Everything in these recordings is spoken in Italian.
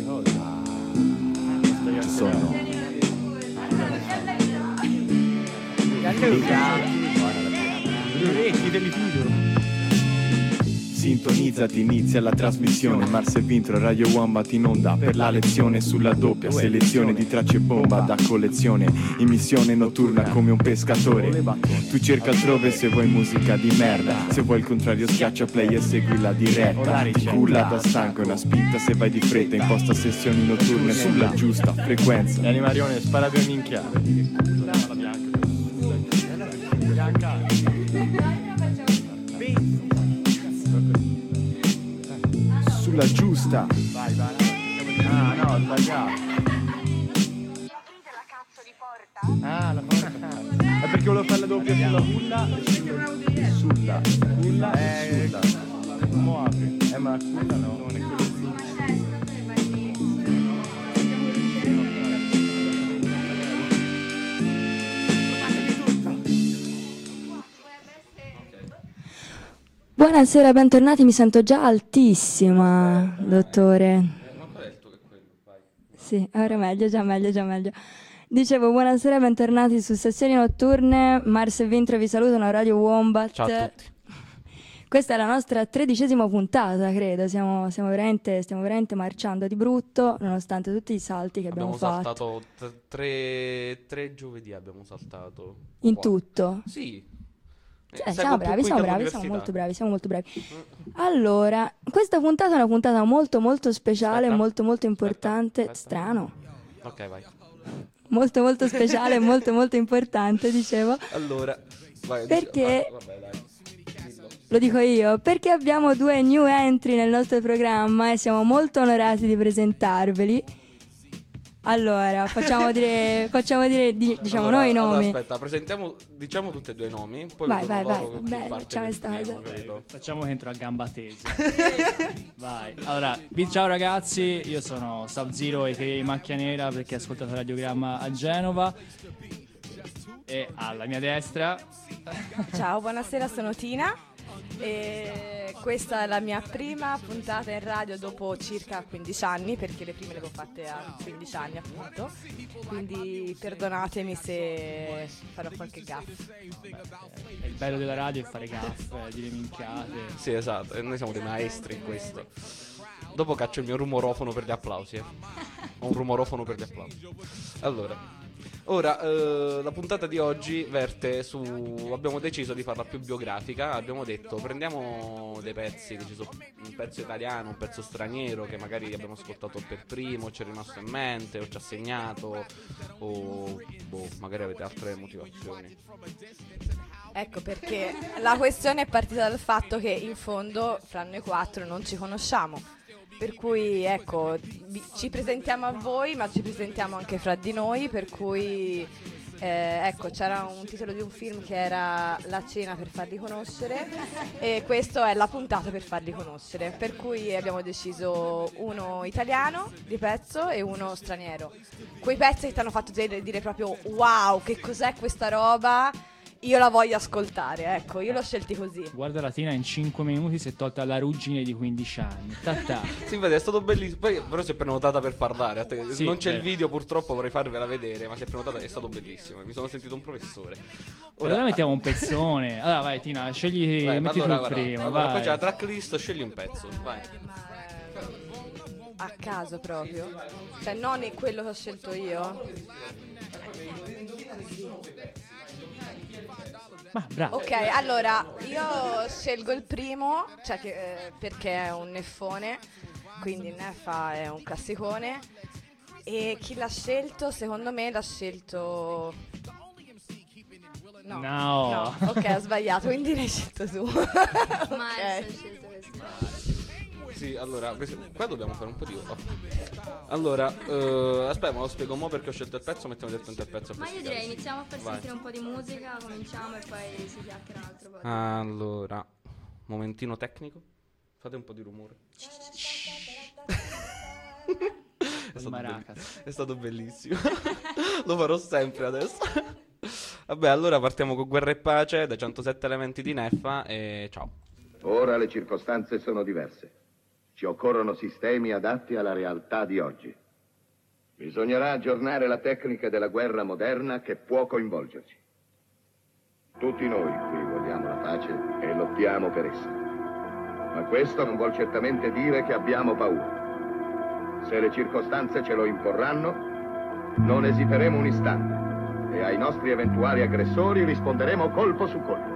Sono gli orecchi dell'Ipido. Sintonizzati, inizia la trasmissione. Mars e Vintro, Radio Wombat in onda per la lezione sulla doppia selezione di tracce bomba da collezione. In missione notturna come un pescatore. Tu cerca altrove se vuoi musica di merda. Se vuoi il contrario schiaccia play e segui la diretta. Ti culla da stanco e una spinta se vai di fretta. Imposta sessioni notturne sulla giusta frequenza. E Animarione, spara due minchiate. Bianca. Sulla giusta. Vai. Ah no, ho sbagliato. Ah, la porta. È perché volevo fare la doppia sulla culla e sulla. Culla e sulla. Come apri? Ma la culla no, non è quello lì. Buonasera, bentornati, mi sento già altissima, dottore. Ma qual è il tuo che quello? Vai. Sì, ora meglio, già meglio. Dicevo, buonasera, bentornati su Sessioni Notturne, Mars e Vintro vi salutano, Radio Wombat. Ciao a tutti. Questa è la nostra 13ª puntata, credo, stiamo veramente marciando di brutto, nonostante tutti i salti che abbiamo fatto. Abbiamo saltato tre giovedì, abbiamo saltato. In 4. tutto? Sì. Siamo bravi, siamo molto bravi. Allora, questa puntata è una puntata molto speciale, Aspetta. molto importante. Aspetta. Strano. Ok, vai. Molto speciale, molto importante, dicevo. Allora, vai. Perché? Vabbè, dai. Dillo. Lo dico io, perché abbiamo 2 new entry nel nostro programma e siamo molto onorati di presentarveli. Allora, facciamo dire diciamo Allora, noi i nomi. Aspetta, diciamo tutti e due i nomi. Poi Vai. vedono loro chi Beh, parte facciamo questa prima, cosa. capito? Facciamo che entro a gamba tesa. Vai. Allora, ciao ragazzi, io sono Sub-Zero e Macchia Nera perché ascoltate radiogramma a Genova. E alla mia destra Ciao, buonasera, sono Tina e questa è la mia prima puntata in radio dopo circa 15 anni, perché le prime le avevo fatte a 15 anni appunto, quindi perdonatemi se farò qualche gaff. è il bello della radio è fare gaff, dire minchiate. Sì, esatto, e noi siamo dei maestri in questo. Dopo caccio il mio rumorofono per gli applausi. Ho un rumorofono per gli applausi. Allora, ora, la puntata di oggi verte su... Abbiamo deciso di farla più biografica. Abbiamo detto, prendiamo dei pezzi, un pezzo italiano, un pezzo straniero che magari abbiamo ascoltato per primo, ci è rimasto in mente, o ci ha segnato, o magari avete altre motivazioni. Ecco perché la questione è partita dal fatto che in fondo fra noi 4 non ci conosciamo. Per cui ecco, ci presentiamo a voi, ma ci presentiamo anche fra di noi, per cui ecco, c'era un titolo di un film che era La cena per farli conoscere e questo è la puntata per farli conoscere, per cui abbiamo deciso uno italiano di pezzo e uno straniero. Quei pezzi che ti hanno fatto dire proprio wow, che cos'è questa roba? Io la voglio ascoltare, ecco, io l'ho scelti così. Guarda la Tina in 5 minuti si è tolta la ruggine di 15 anni. Ta-ta. Sì, vedi, è stato bellissimo. Poi però si è prenotata per parlare. Sì, non c'è il vero. video, purtroppo vorrei farvela vedere, ma si è prenotata, è stato bellissimo. Mi sono sentito un professore. Ora mettiamo un pezzone. Allora vai Tina, scegli, vai, metti allora, tu il primo, allora, vai. poi c'è la tracklist, scegli un pezzo. Vai. A caso proprio? Cioè non è quello che ho scelto io? Ma bravo. Ok, allora io scelgo il primo, cioè perché è un neffone, quindi Neffa è un classicone. E chi l'ha scelto? Secondo me l'ha scelto... No. Ok, ho sbagliato, quindi l'hai scelto tu. Ok. Sì, allora, qua dobbiamo fare un po' di... Allora, aspetta, me lo spiego mo' perché ho scelto il pezzo, mettiamo direttamente il pezzo. Ma io direi iniziamo a far Vai. sentire un po' di musica, cominciamo e poi si chiacchiera un altro po'. Allora, momentino tecnico. Fate un po' di rumore. Maracas. È stato bellissimo. Lo farò sempre adesso. Vabbè, allora partiamo con Guerra e Pace dai 107 elementi di Neffa e ciao. Ora le circostanze sono diverse. Ci occorrono sistemi adatti alla realtà di oggi. Bisognerà aggiornare la tecnica della guerra moderna che può coinvolgerci. Tutti noi qui vogliamo la pace e lottiamo per essa. Ma questo non vuol certamente dire che abbiamo paura. Se le circostanze ce lo imporranno, non esiteremo un istante e ai nostri eventuali aggressori risponderemo colpo su colpo.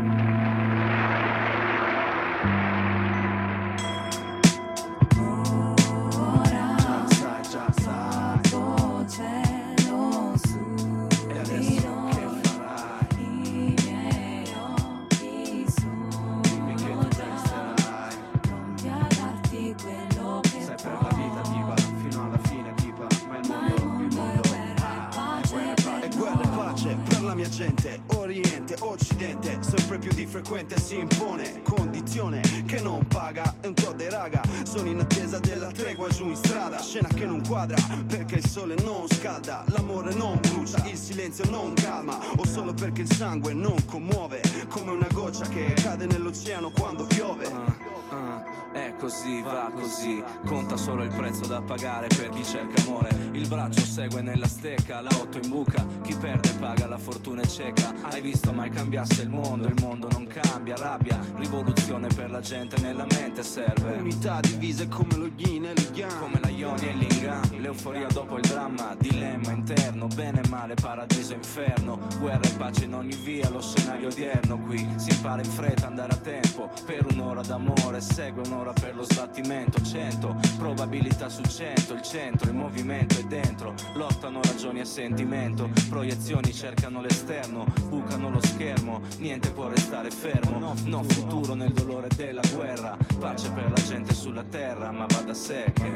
Si impone, condizione che non paga. E un po' dei raga sono in attesa della tregua giù in strada. Scena che non quadra perché il sole non scalda, l'amore non brucia, il silenzio non calma, o solo perché il sangue non commuove, come una goccia che cade nell'oceano quando piove. È così, va così, conta solo il prezzo da pagare per chi cerca amore. Il braccio segue nella stecca, la otto in buca, chi perde paga, la fortuna è cieca. Hai visto mai cambiasse il mondo non cambia, rabbia, rivoluzione per la gente nella mente serve. Unità divise come lo yin e lo yang, come la Ionia e l'Ingan, l'euforia dopo il dramma, dilemma interno, bene e male, paradiso e inferno, guerra e pace in ogni via, lo scenario odierno. Qui si impara in fretta, andare a tempo, per un'ora d'amore, segue un'ora per lo sbattimento, 100 probabilità su 100, il centro, il movimento è dentro, lottano ragioni e sentimento, proiezioni cercano l'esterno, bucano lo schermo, niente può restare fermo, no futuro nel dolore della guerra, pace per la gente sulla terra, ma va da sé che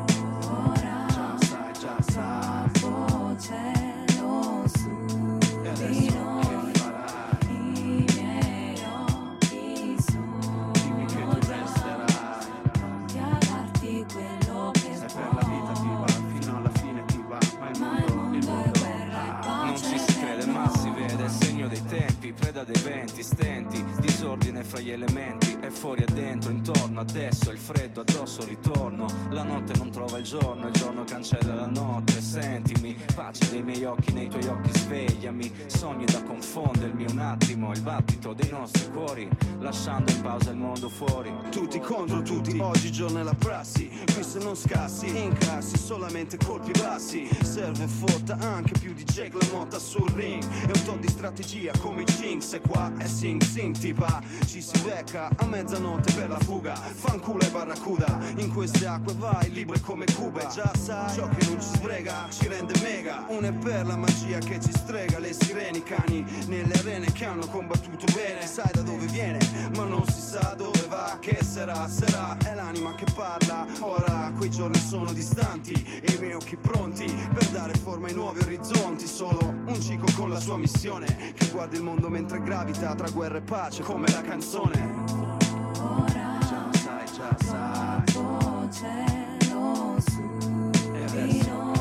già sai, cielo su di noi. preda dei venti, stenti, disordine fra gli elementi, è fuori e dentro, intorno, adesso il freddo addosso ritorno, la notte non trova il giorno cancella la notte, sentimi, pace dei miei occhi nei tuoi occhi, svegliami, sogni da confondermi un attimo, il battito dei nostri cuori, lasciando in pausa il mondo fuori. Tutti contro tutti, oggigiorno è la prassi, qui se non scassi, incassi solamente colpi bassi, serve fotta anche più di Jake la motta sul ring, è un po' di strategia come i Jinx, e qua è sing sing tipa, ci si becca a mezzanotte per la fuga, fanculo e barracuda, in queste acque vai libre come Cuba, già sai, ciò che non ci sbrega ci rende mega, una è per la magia che ci strega, le sirene, i cani nelle arene che hanno combattuto bene, sai da dove viene, ma non si sa dove va, che sarà, è l'anima che parla, ora quei giorni sono distanti e i miei occhi pronti per dare forma ai nuovi orizzonti, solo un cico con la sua missione, che guarda il mondo mentre gravita tra guerra e pace come la canzone. Già sai, cielo su di noi.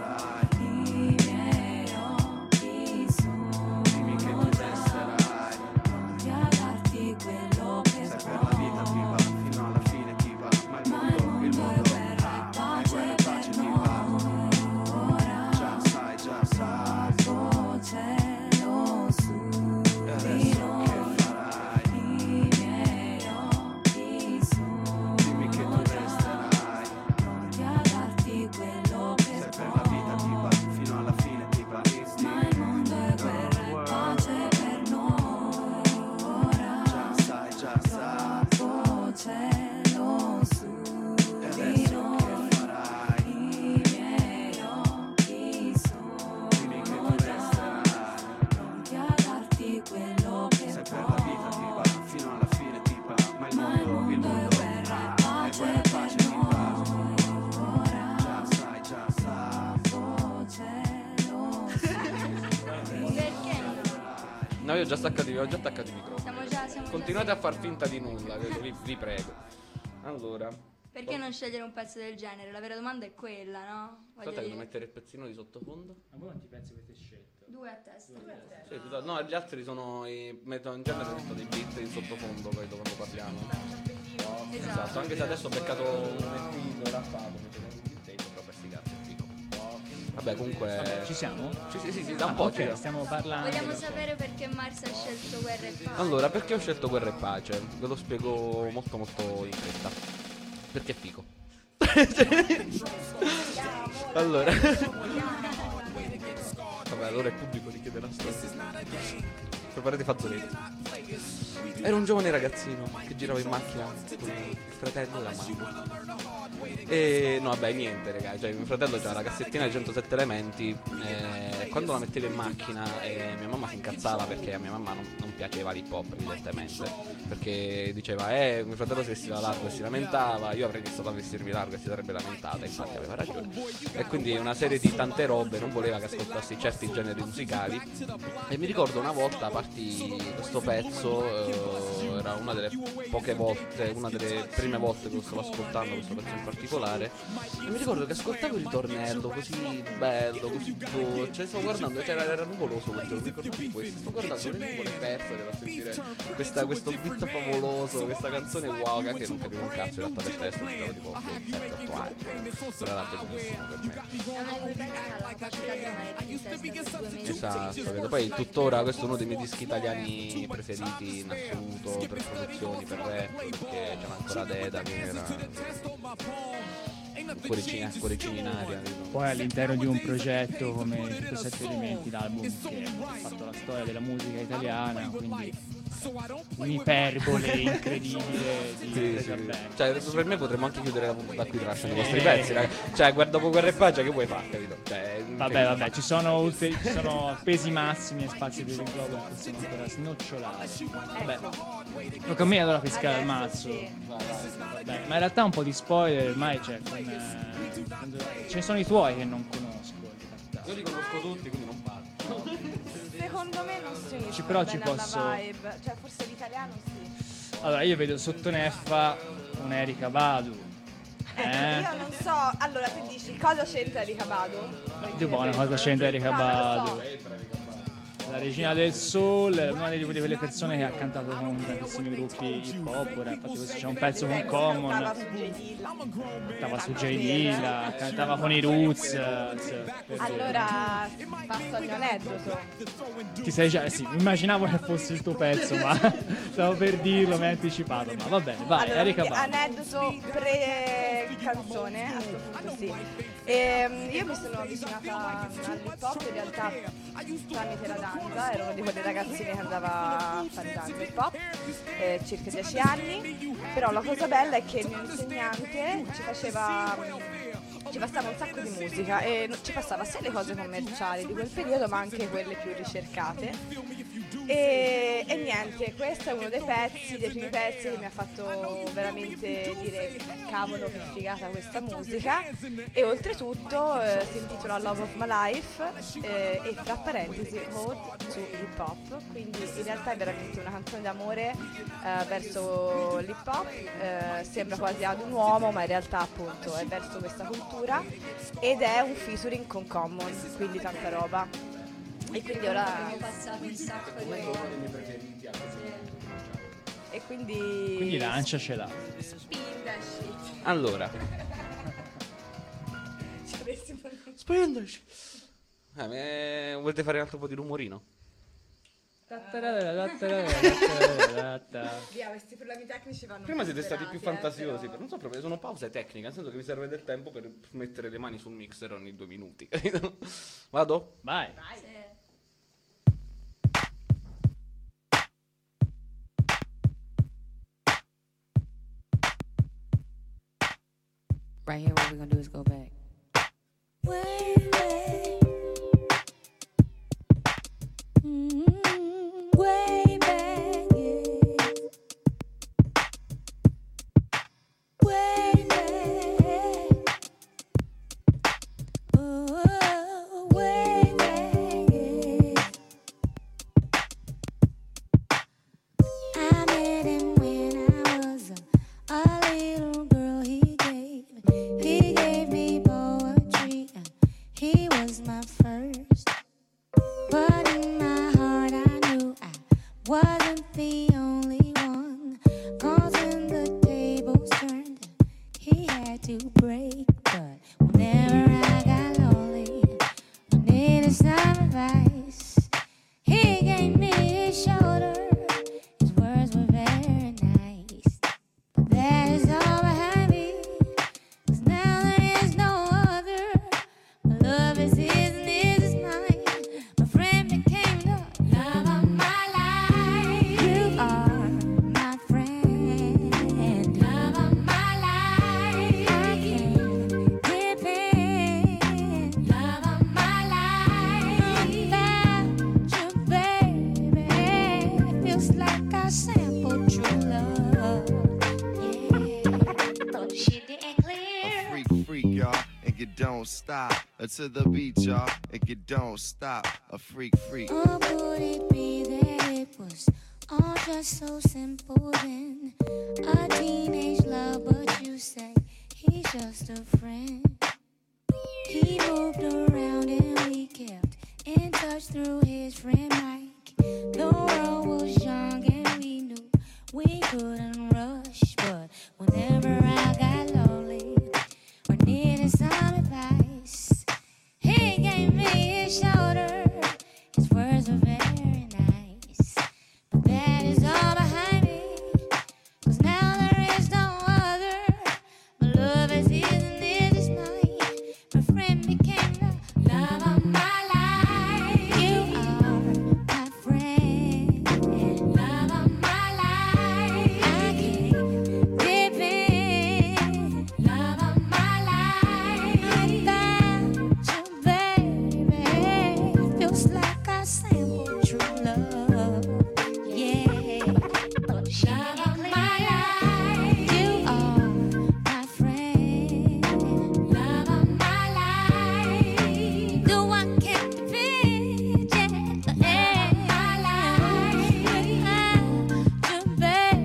No, io ho già attaccato i microfoni. Siamo Continuate a far finta di nulla, vi prego. Allora, Perché non scegliere un pezzo del genere? La vera domanda è quella, no? Voglio Aspetta che devo dire. mettere il pezzino di sottofondo. Ma voi quanti pezzi avete scelto? 2 a testa. Sì, no, gli altri sono metto in genere metto dei beat in sottofondo poi quando parliamo. Esatto, anche se adesso ho beccato un video rappato, metto un beat e sopra questi cazzi è figo. Vabbè, comunque Ci siamo? Sì, da un po' ci ok, siamo. stiamo parlando. Vogliamo sapere perché Mars ha scelto Guerra e Pace. Allora, perché ho scelto Guerra e Pace? Ve lo spiego molto molto in fretta. Perché è figo. Allora. Vabbè, allora il pubblico richiede la storia. Preparate i fazzoletti. Ero un giovane ragazzino che girava in macchina con il fratello e la mamma. E no, vabbè, niente, raga. Cioè, mio fratello c'ha la cassettina di 107 elementi. Quando la mettevo in macchina, mia mamma si incazzava perché a mia mamma non piaceva l'hip hop, evidentemente. Perché diceva, mio fratello si vestiva largo e si lamentava. Io avrei iniziato a vestirmi largo e si sarebbe lamentata. Infatti, aveva ragione. E quindi una serie di tante robe, non voleva che ascoltassi certi generi musicali. E mi ricordo una volta partì questo pezzo. Era una delle poche volte, una delle prime volte che lo stavo ascoltando questo pezzo in particolare. E mi ricordo che ascoltavo il ritornello così bello, così cioè stavo guardando, era nuvoloso quel giorno, mi ricordo di questo, sto guardando le nuvole perse devo sentire questo beat favoloso, questa canzone wow, che non capivo un cazzo in realtà del testo, avevo tipo 7-8 anni, però era bellissimo per me. È una di quelle che ha la capacità di amare in testa per 2 mesi. Esatto, vedo. Poi tuttora questo è uno dei miei dischi italiani preferiti in assoluto, per produzioni, per rap, perché c'era ancora Deda che era cuoricini in aria. Poi all'interno di un progetto come 107 elementi, l'album che ha fatto la storia della musica italiana, quindi un'iperbole incredibile di presa bene. Cioè, per me potremmo anche chiudere la puntata qui tralasciando i vostri pezzi, raga. Cioè, dopo Guerra e Pace che vuoi fare, capito? Cioè, Vabbè, ci sono pesi massimi e spazi per il globo che possiamo ancora snocciolare. Vabbè, tocca a me allora pescare al mazzo. Vabbè, ma in realtà un po' di spoiler ormai c'è, ce ne sono i tuoi che non conosco. In realtà. io li conosco tutti, quindi non parlo. Secondo me non si uniscono Però bene ci posso- alla vibe. Cioè, forse l'italiano sì. Allora, io vedo sotto Neffa un Erika Badu. Io non so. Allora, tu dici cosa c'entra Erika Badu? Dio buono, cosa c'entra Erika No, non lo Badu? so. La regina del soul, una di quelle persone che ha cantato con tantissimi gruppi hip hop, infatti questo c'è un pezzo con Cantava Common, su J. Dilla. cantava su J. Dilla, cantava con i Roots. Allora, passo al mio aneddoto. Ti sei già, sì, immaginavo che fosse il tuo pezzo, ma stavo per dirlo, mi hai anticipato, ma va bene, vai, Allora, Erika quindi, Badu. aneddoto pre-canzone, a questo punto sì. Io mi sono avvicinata all'hip hop in realtà tramite la danza, ero una di quelle ragazzine che andava a fare danza hip hop, circa 10 anni, però la cosa bella è che il mio insegnante ci passava un sacco di musica e ci passava sia le cose commerciali di quel periodo ma anche quelle più ricercate. E niente, questo è uno dei primi pezzi che mi ha fatto veramente dire cavolo che figata questa musica, e oltretutto si intitola Love of My Life e tra parentesi Ode to Hip Hop, quindi in realtà è veramente una canzone d'amore verso l'hip hop, sembra quasi ad un uomo ma in realtà appunto è verso questa cultura, ed è un featuring con Common, quindi tanta roba. E quindi ora Abbiamo passato un sacco di tempo. e quindi Quindi lanciacela. Spindaci. Allora, ci avessimo spenderci. Volete fare un altro po' di rumorino? via, questi problemi tecnici vanno Prima siete stati considerati, più fantasiosi, però. non so proprio, sono pause tecniche, nel senso che mi serve del tempo per mettere le mani sul mixer ogni 2 minuti. Vado? Vai. Sì. Right here, what we're gonna do is go back. Way back. Way back, yeah. Way back. Oh, way back, yeah. I met him when I was a little girl. He Whenever I got lonely, I needed some advice. He gave me his shoulder. His words were very nice. But that is all behind me. 'Cause now there is no other. My love is his and his is mine. My friend became the love of my life. You are my friend, love of my life. I can depend, love of my life. Without you, baby, feels like I sampled true love. Yeah, thought the shit didn't clear. A freak, y'all, and you don't stop. To the beat, y'all, and you don't stop. A freak. Or could it be that it was all just so simple then? A teenage love, but you say he's just a friend. He moved around and we kept in touch through his friend Mike. The world was young and we knew we couldn't rush. But whenever I got lonely or needed some advice, he gave me his shoulder. His words were very nice. But that is all behind me. 'Cause now there is no other. My love is his and his is mine. My friend became the love of my life. You are my friend, love of my life. I can depend, love of my life. Without you, baby, feels like I sampled true love. Yeah, love of my life. You are my friend, love of my life. No one can defend, yeah, my life. Without you,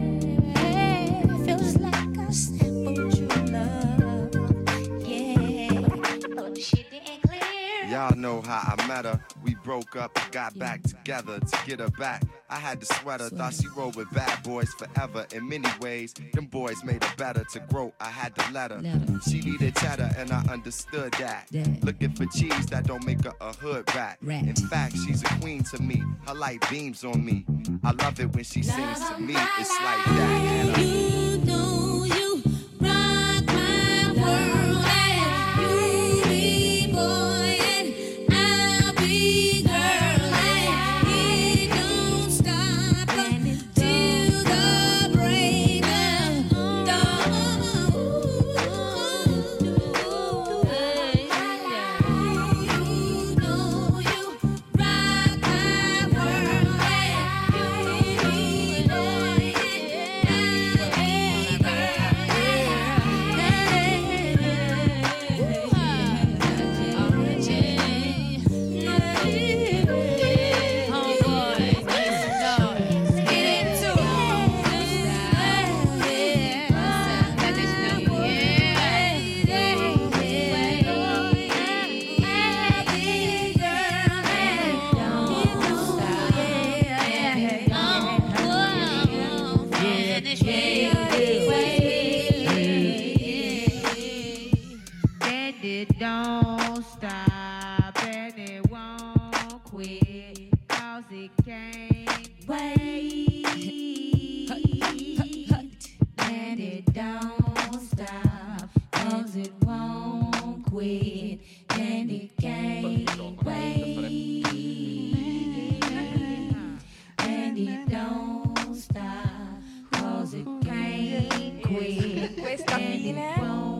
baby, feels like I sampled true love. Yeah, thought the shit didn't clear. Y'all know how I met her. We broke up and got back together. To get her back, I had to sweat her. Thought she rolled with bad boys forever. In many ways, them boys made her better. To grow, I had to let her. She needed cheddar, and I understood that. Looking for cheese that don't make her a hood rat. In fact, she's a queen to me. Her light beams on me. I love it when she sings to me. It's like that. You know you rock my world, and you be boy and I'll be girl, and it don't stop till the break of dawn. You know you rock my world, and you be boy and don't stop and it won't quit, 'cause it can't wait. And it don't stop 'cause it won't quit, and it can't wait. And it don't stop 'cause it can't quit. Questa fine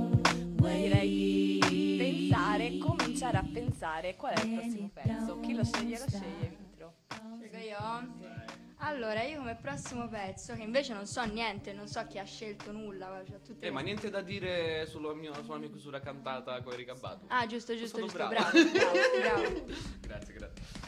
direi cominciare a pensare qual è il prossimo pezzo. Chi lo sceglie Vitro. Scelgo io? Allora, io come prossimo pezzo, che invece non so niente, non so chi ha scelto nulla. Cioè tutte Ma niente da dire sulla mia chiusura cantata con Erika Badu. Ah, giusto, bravo. bravo. Grazie.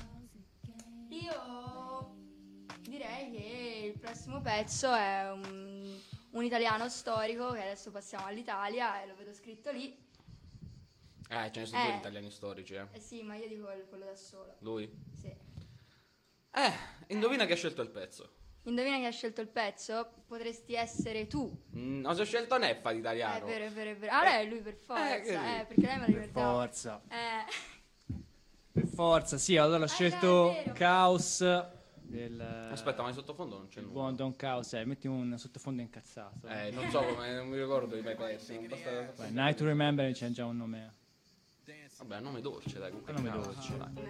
Io direi che il prossimo pezzo è un italiano storico, che adesso passiamo all'Italia e lo vedo scritto lì. Ce ne sono due italiani storici, Eh sì, ma io dico quello da solo. Lui? Sì. Indovina chi ha scelto il pezzo. Indovina chi ha scelto il pezzo? Potresti essere tu. Ho già scelto Neffa di italiano. È vero. Ah, lei è lui per forza. Perché lei me la ricordavo. Forza. Per forza, sì, allora ho scelto Caos del... Aspetta, ma in sottofondo non c'è nulla. Buon Don Caos, metti un sottofondo incazzato. Non so come, non mi ricordo i miei pezzi. Beh, Night to Remember c'è già un nome. Vabbè, nome dolce, dai, comunque. Nome dolce.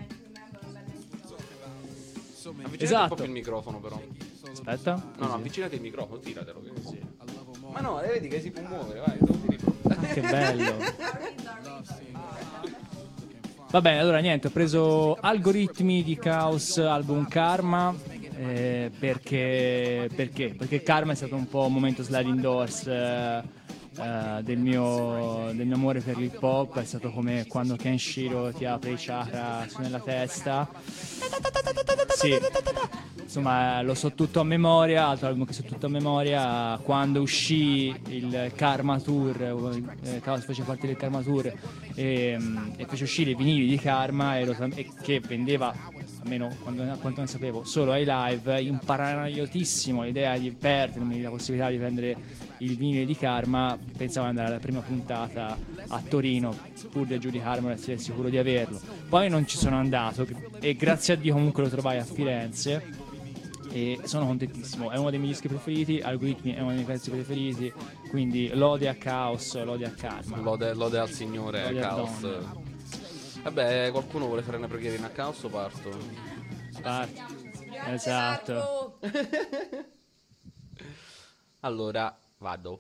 Avvicinati Esatto. un po' più il microfono, però. Aspetta. No, avvicinati il microfono, tiratelo. Sì. Ma no, vedi che si può muovere, vai, te lo tiri proprio. Che bello. Va bene, allora niente, ho preso Algoritmi di Caos, album Karma, perché Karma è stato un po' un momento sliding doors del mio amore per l'hip hop. È stato come quando Kenshiro ti apre i chakra nella testa. Sì, insomma lo so tutto a memoria, altro album che so tutto a memoria. Quando uscì il Karma Tour, Caos fece parte del Karma Tour e fece uscire i vinili di Karma e che vendeva, almeno quanto ne sapevo, solo ai live, imparanoiotissimo l'idea di perdermi la possibilità di prendere il vinile di Karma. Pensavo di andare alla prima puntata a Torino pur del Judy Harmon, essere sicuro di averlo. Poi non ci sono andato e grazie a Dio comunque lo trovai a Firenze e sono contentissimo. È uno dei miei dischi preferiti, Algoritmi è uno dei miei pezzi preferiti, quindi lode a Caos, lode a Karma, lode al signore, lode Caos. Vabbè, qualcuno vuole fare una preghierina a Caos o parto? Parti. Esatto. Allora vado.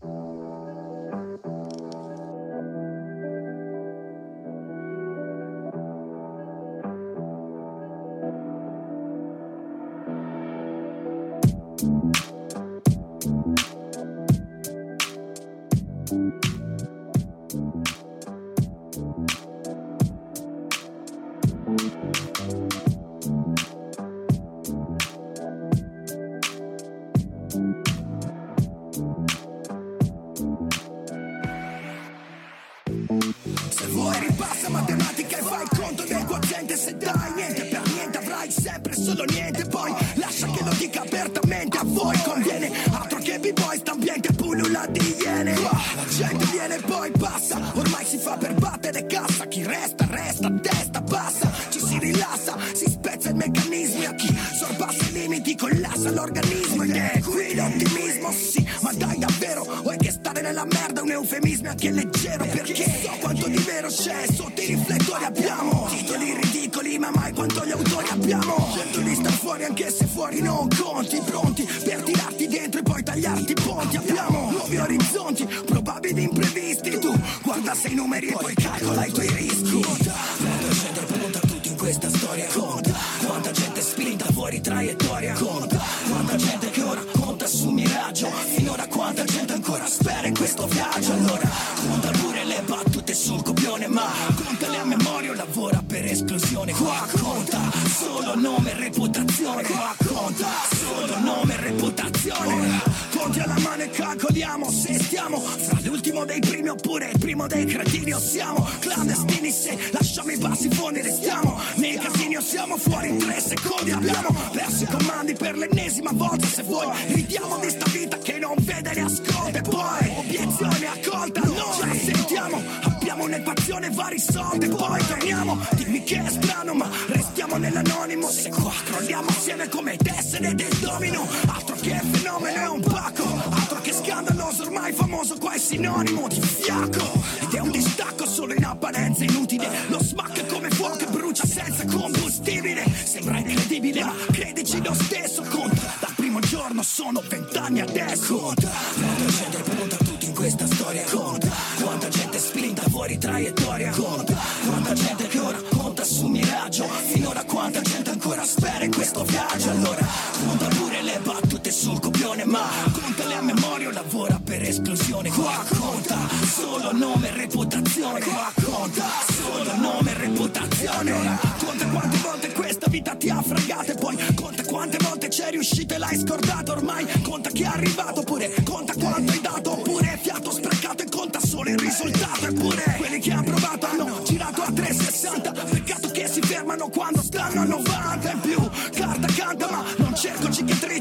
Se vuoi ripassa matematica e fai il conto del quoziente. Se dai niente per niente avrai sempre solo niente. Poi lascia che lo dica apertamente, a voi conviene. Altro che b-boy, st'ambiente pullula di iene. La gente viene e poi passa, ormai si fa per battere cassa. Chi resta, resta, testa bassa. Ci si rilassa, si spezza il meccanismo. A chi sorpassa i limiti collassa l'organismo. Ed è qui l'ottimismo, sì, ma dai davvero, o è che stare nella merda è un eufemismo anche leggero? Perché so quanto di vero c'è sotto i riflettori. Abbiamo titoli ridicoli ma mai quanto gli autori abbiamo. Certo di star fuori anche se fuori non conti, pronti per tirarti dentro e poi tagliarti i ponti. Abbiamo nuovi orizzonti, probabili imprevisti. Tu guarda sei numeri e poi calcola i tuoi rischi. Conta quanta gente è pronta tutti in questa storia. Conta quanta gente è spinta fuori traiettoria. Conta quanta gente che ora conta su miraggio. Finora quanta gente ancora spera in questo viaggio. Allora conta pure le battute sul copione, ma contale a memoria o lavora per esclusione. Qua conta solo nome e reputazione. Qua conta solo nome e reputazione. Conti alla mano e calcoliamo se stiamo fra l'ultimo dei primi oppure il primo dei cretini. O siamo clandestini se lasciamo i bassi fondi. Restiamo nei casini o siamo fuori in 3 secondi. Abbiamo perso i comandi per l'ennesima volta. Se vuoi ridiamo di sta vita che non vede né ascolta. E poi obiezione accolta, noi ci sentiamo. Abbiamo un'equazione va risolta e poi torniamo. Dimmi che è strano ma restiamo nell'anonimo. Se qua crolliamo assieme come tessere del domino. Altro che fenomeno è un pacco, altro che scandaloso ormai famoso, qua è sinonimo di fiacco. Ed è un distacco solo in apparenza inutile. Lo smacca come fuoco che brucia senza combustibile. Sembra incredibile ma credici lo stesso. Conta dal primo giorno sono 20 anni adesso. Conta quanta gente è pronta tutti in questa storia. Conta quanta gente è spinta fuori traiettoria. Conta quanta gente che ora conta su miraggio. Finora quanta gente ancora spera in questo viaggio. Allora conta pure le battute sul copione, ma contale a memoria o lavora per esclusione. Qua conta solo nome e reputazione. Qua conta solo nome e reputazione. Conta quante volte questa vita ti ha fregato e poi conta quante volte c'è riuscito e l'hai scordato. Ormai conta chi è arrivato, oppure conta quanto hai dato, oppure fiato sprecato e conta solo il risultato. Eppure quelli che hanno provato hanno girato a 360. Peccato che si fermano quando stanno a 90. In più carta canta ma non cerco cicatrici.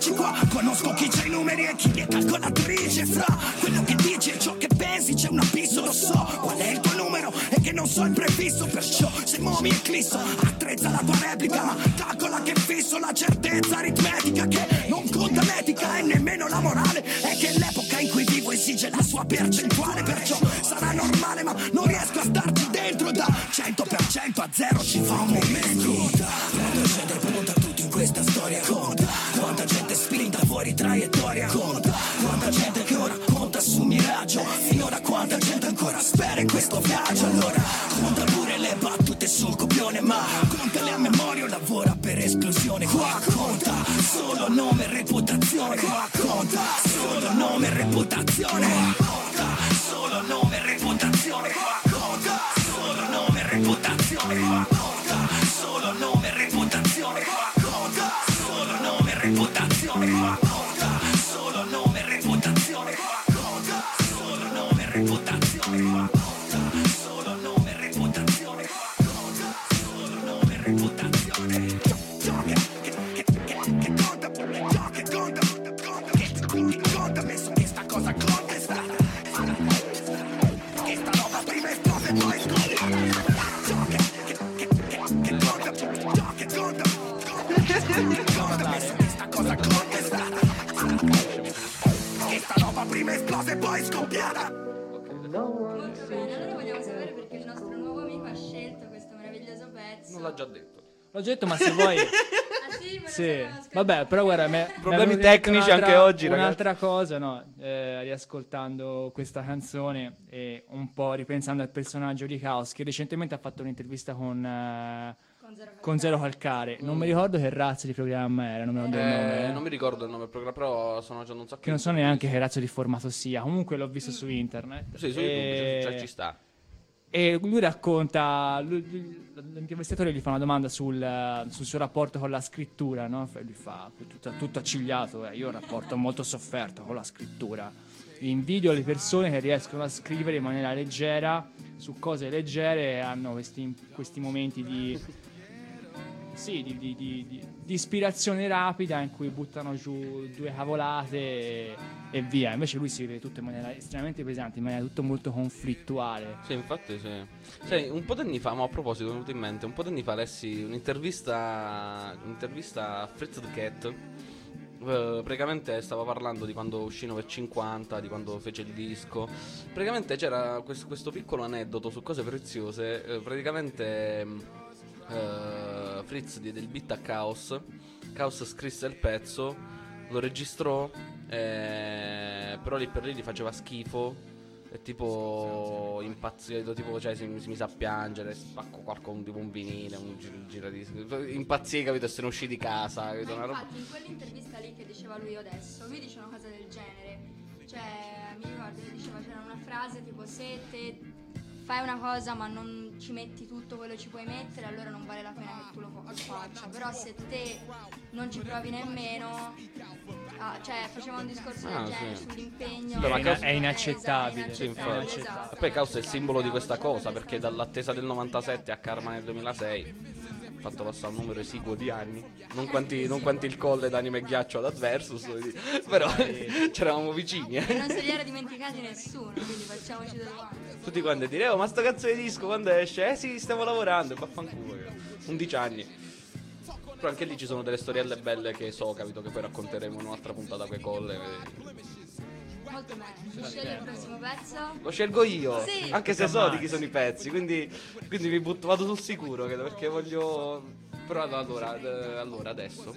amici qua. Conosco chi c'ha i numeri e chi è calcolatrice. Fra quello che dici e ciò che pensi c'è un abisso, lo so. Qual è il tuo numero? E che non so il prefisso. Perciò se mo mi eclisso, attrezza la tua replica, ma calcola che fisso la certezza aritmetica, che non conta l'etica e nemmeno la morale. È che l'epoca in cui vivo esige la sua percentuale. Perciò sarà normale, ma non riesco a starci dentro. Da 100% a 0 ci fa un momento. Quanta gente punta tutti in questa storia. Conta quanta gente spinta fuori traiettoria. Conta quanta gente che ora conta su miraggio. Finora quanta gente ancora spera in questo viaggio. Allora conta pure le battute sul copione, ma contale a memoria o lavora per esclusione. Qua conta solo nome e reputazione. Qua conta solo nome e reputazione. Conta solo nome e reputazione. Qua conta solo nome e reputazione. Qua conta solo nome e reputazione. Qua conta solo nome e reputazione. Qua conta solo nome e reputazione. Qua conta solo nome e reputazione. Qua conta solo nome e reputazione. Qua conta solo nome e reputazione. Che conta, che conta, messo che sta cosa conta è stata. Che sta roba prima esplode e poi scoppia. Che conta, messo che sta cosa conta è stata. Che sta roba prima esplode e poi scoppiata. Molto bene, allora vogliamo sapere perché il nostro nuovo amico ha scelto questo meraviglioso pezzo. Non l'ha già detto. L'ho già detto, ma se vuoi... Sì, vabbè, però guarda, problemi tecnici anche oggi, ragazzi. Un'altra cosa, no, riascoltando questa canzone e un po' ripensando al personaggio di Caos, che recentemente ha fatto un'intervista con Zero Calcare. Non mi ricordo che razza di programma era, non mi ricordo il nome. Non mi ricordo il nome del programma, però sono già un sacco. Che non so neanche che razza di formato sia. Comunque l'ho visto su internet. Sì, su YouTube, cioè ci sta. E lui racconta, l'intervistatore gli fa una domanda sul suo rapporto con la scrittura, no? Lui fa tutto accigliato, io ho un rapporto molto sofferto con la scrittura. Invidio le persone che riescono a scrivere in maniera leggera, su cose leggere, e hanno questi momenti di ispirazione rapida in cui buttano giù due cavolate e via. Invece lui si vede tutto in maniera estremamente pesante, in maniera tutto molto conflittuale. Sì, infatti sì. Sai, un po' di anni fa, ma a proposito mi è venuto in mente, un po' di anni fa lessi un'intervista a Fritz the Cat. Praticamente stava parlando di quando uscì 950, di quando fece il disco. Praticamente c'era questo piccolo aneddoto su cose preziose. Praticamente Fritz diede il beat a Chaos scrisse il pezzo, lo registrò, però lì per lì gli faceva schifo e tipo impazzito, tipo, cioè si mise a piangere, spacco qualcosa, tipo un vinile, un giradisco, impazzì, capito, e se ne uscì di casa, capito? Infatti in quell'intervista lì che diceva lui adesso, lui dice una cosa del genere, cioè mi ricordo che diceva, c'era una frase tipo: se te fai una cosa ma non ci metti tutto quello che ci puoi mettere, allora non vale la pena che tu lo faccia. Però se te non ci provi nemmeno, cioè faceva un discorso del genere, sì, sull'impegno. È inaccettabile. Sì, infatti. E poi Caos è il simbolo di questa cosa, perché dall'attesa del 97 a Karma nel 2006 ha fatto passare un numero esiguo di anni, non quanti il colle d'Anime e Ghiaccio ad Adversus, però c'eravamo vicini, Non se li era dimenticati nessuno, quindi facciamoci del male. Tutti quanti dire: oh, ma sto cazzo di disco quando esce? Sì, stiamo lavorando, e vaffanculo, 11 anni. Però anche lì ci sono delle storielle belle che so, capito, che poi racconteremo in un'altra puntata con colle. Molto bene, scegli il prossimo pezzo? Lo scelgo io, sì, anche se so di chi sono i pezzi, quindi mi vado sul sicuro, credo, perché voglio. Però allora adesso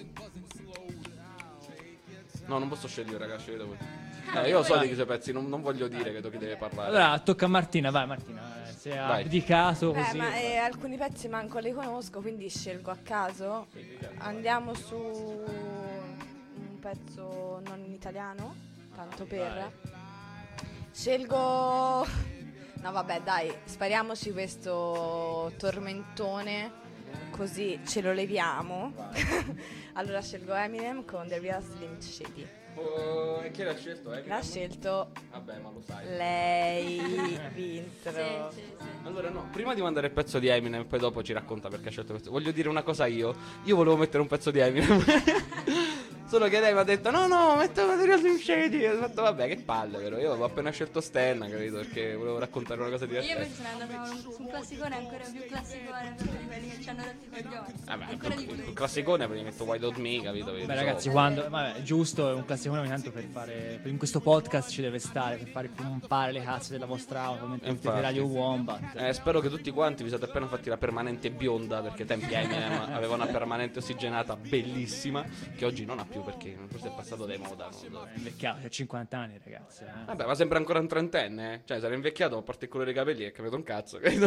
no, non posso scegliere, ragazzi, scegliete voi. Io so di chi sono i pezzi, non voglio dire che chi deve parlare. Allora tocca a Martina, vai Martina, se ha abdicato così. Ma alcuni pezzi manco li conosco, quindi scelgo a caso. Andiamo su un pezzo non in italiano, tanto per. Scelgo. No, vabbè, dai, spariamoci questo tormentone, così ce lo leviamo. Allora scelgo Eminem con The Real Slim Shady. E chi l'ha scelto? L'ha scelto. Vabbè, ma lo sai. Lei, Vintro. Sì. Allora no, prima di mandare il pezzo di Eminem, poi dopo ci racconta perché ha scelto questo. Voglio dire una cosa io volevo mettere un pezzo di Eminem. Solo che lei mi ha detto no, metto materiale Slim Shady. E ho fatto vabbè, che palle, vero? Io avevo appena scelto Stenna, capito? Perché volevo raccontare una cosa Io divertente. invece sono andata su un classicone ancora più classicone per quelli che ci hanno rotto i coglioni. Vabbè, Ancora di più. il classicone poi mi metto Why Don't Me, capito? Beh ragazzi, quando vabbè, è giusto, è un classicone ogni tanto per fare in questo podcast ci deve stare, per fare pompare le cazze della vostra auto mentre mettete Radio Wombat. Spero che tutti quanti vi siate appena fatti la permanente bionda, perché tempi Eminem aveva una permanente ossigenata bellissima che oggi non ha più perché forse è passato di moda. Non so. È invecchiato, ha 50 anni ragazzi. Vabbè, ma sembra ancora un trentenne, eh? Cioè, sarà invecchiato, a parte il colore dei capelli, è capito un cazzo, capito?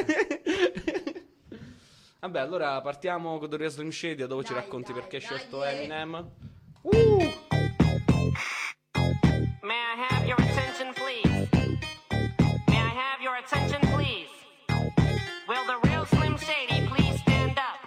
Vabbè, allora partiamo con Dorian Slim Shady, dove ci racconti perché hai scelto Eminem. May I have your attention, please? May I have your attention, please? Will the real Slim Shady please stand up?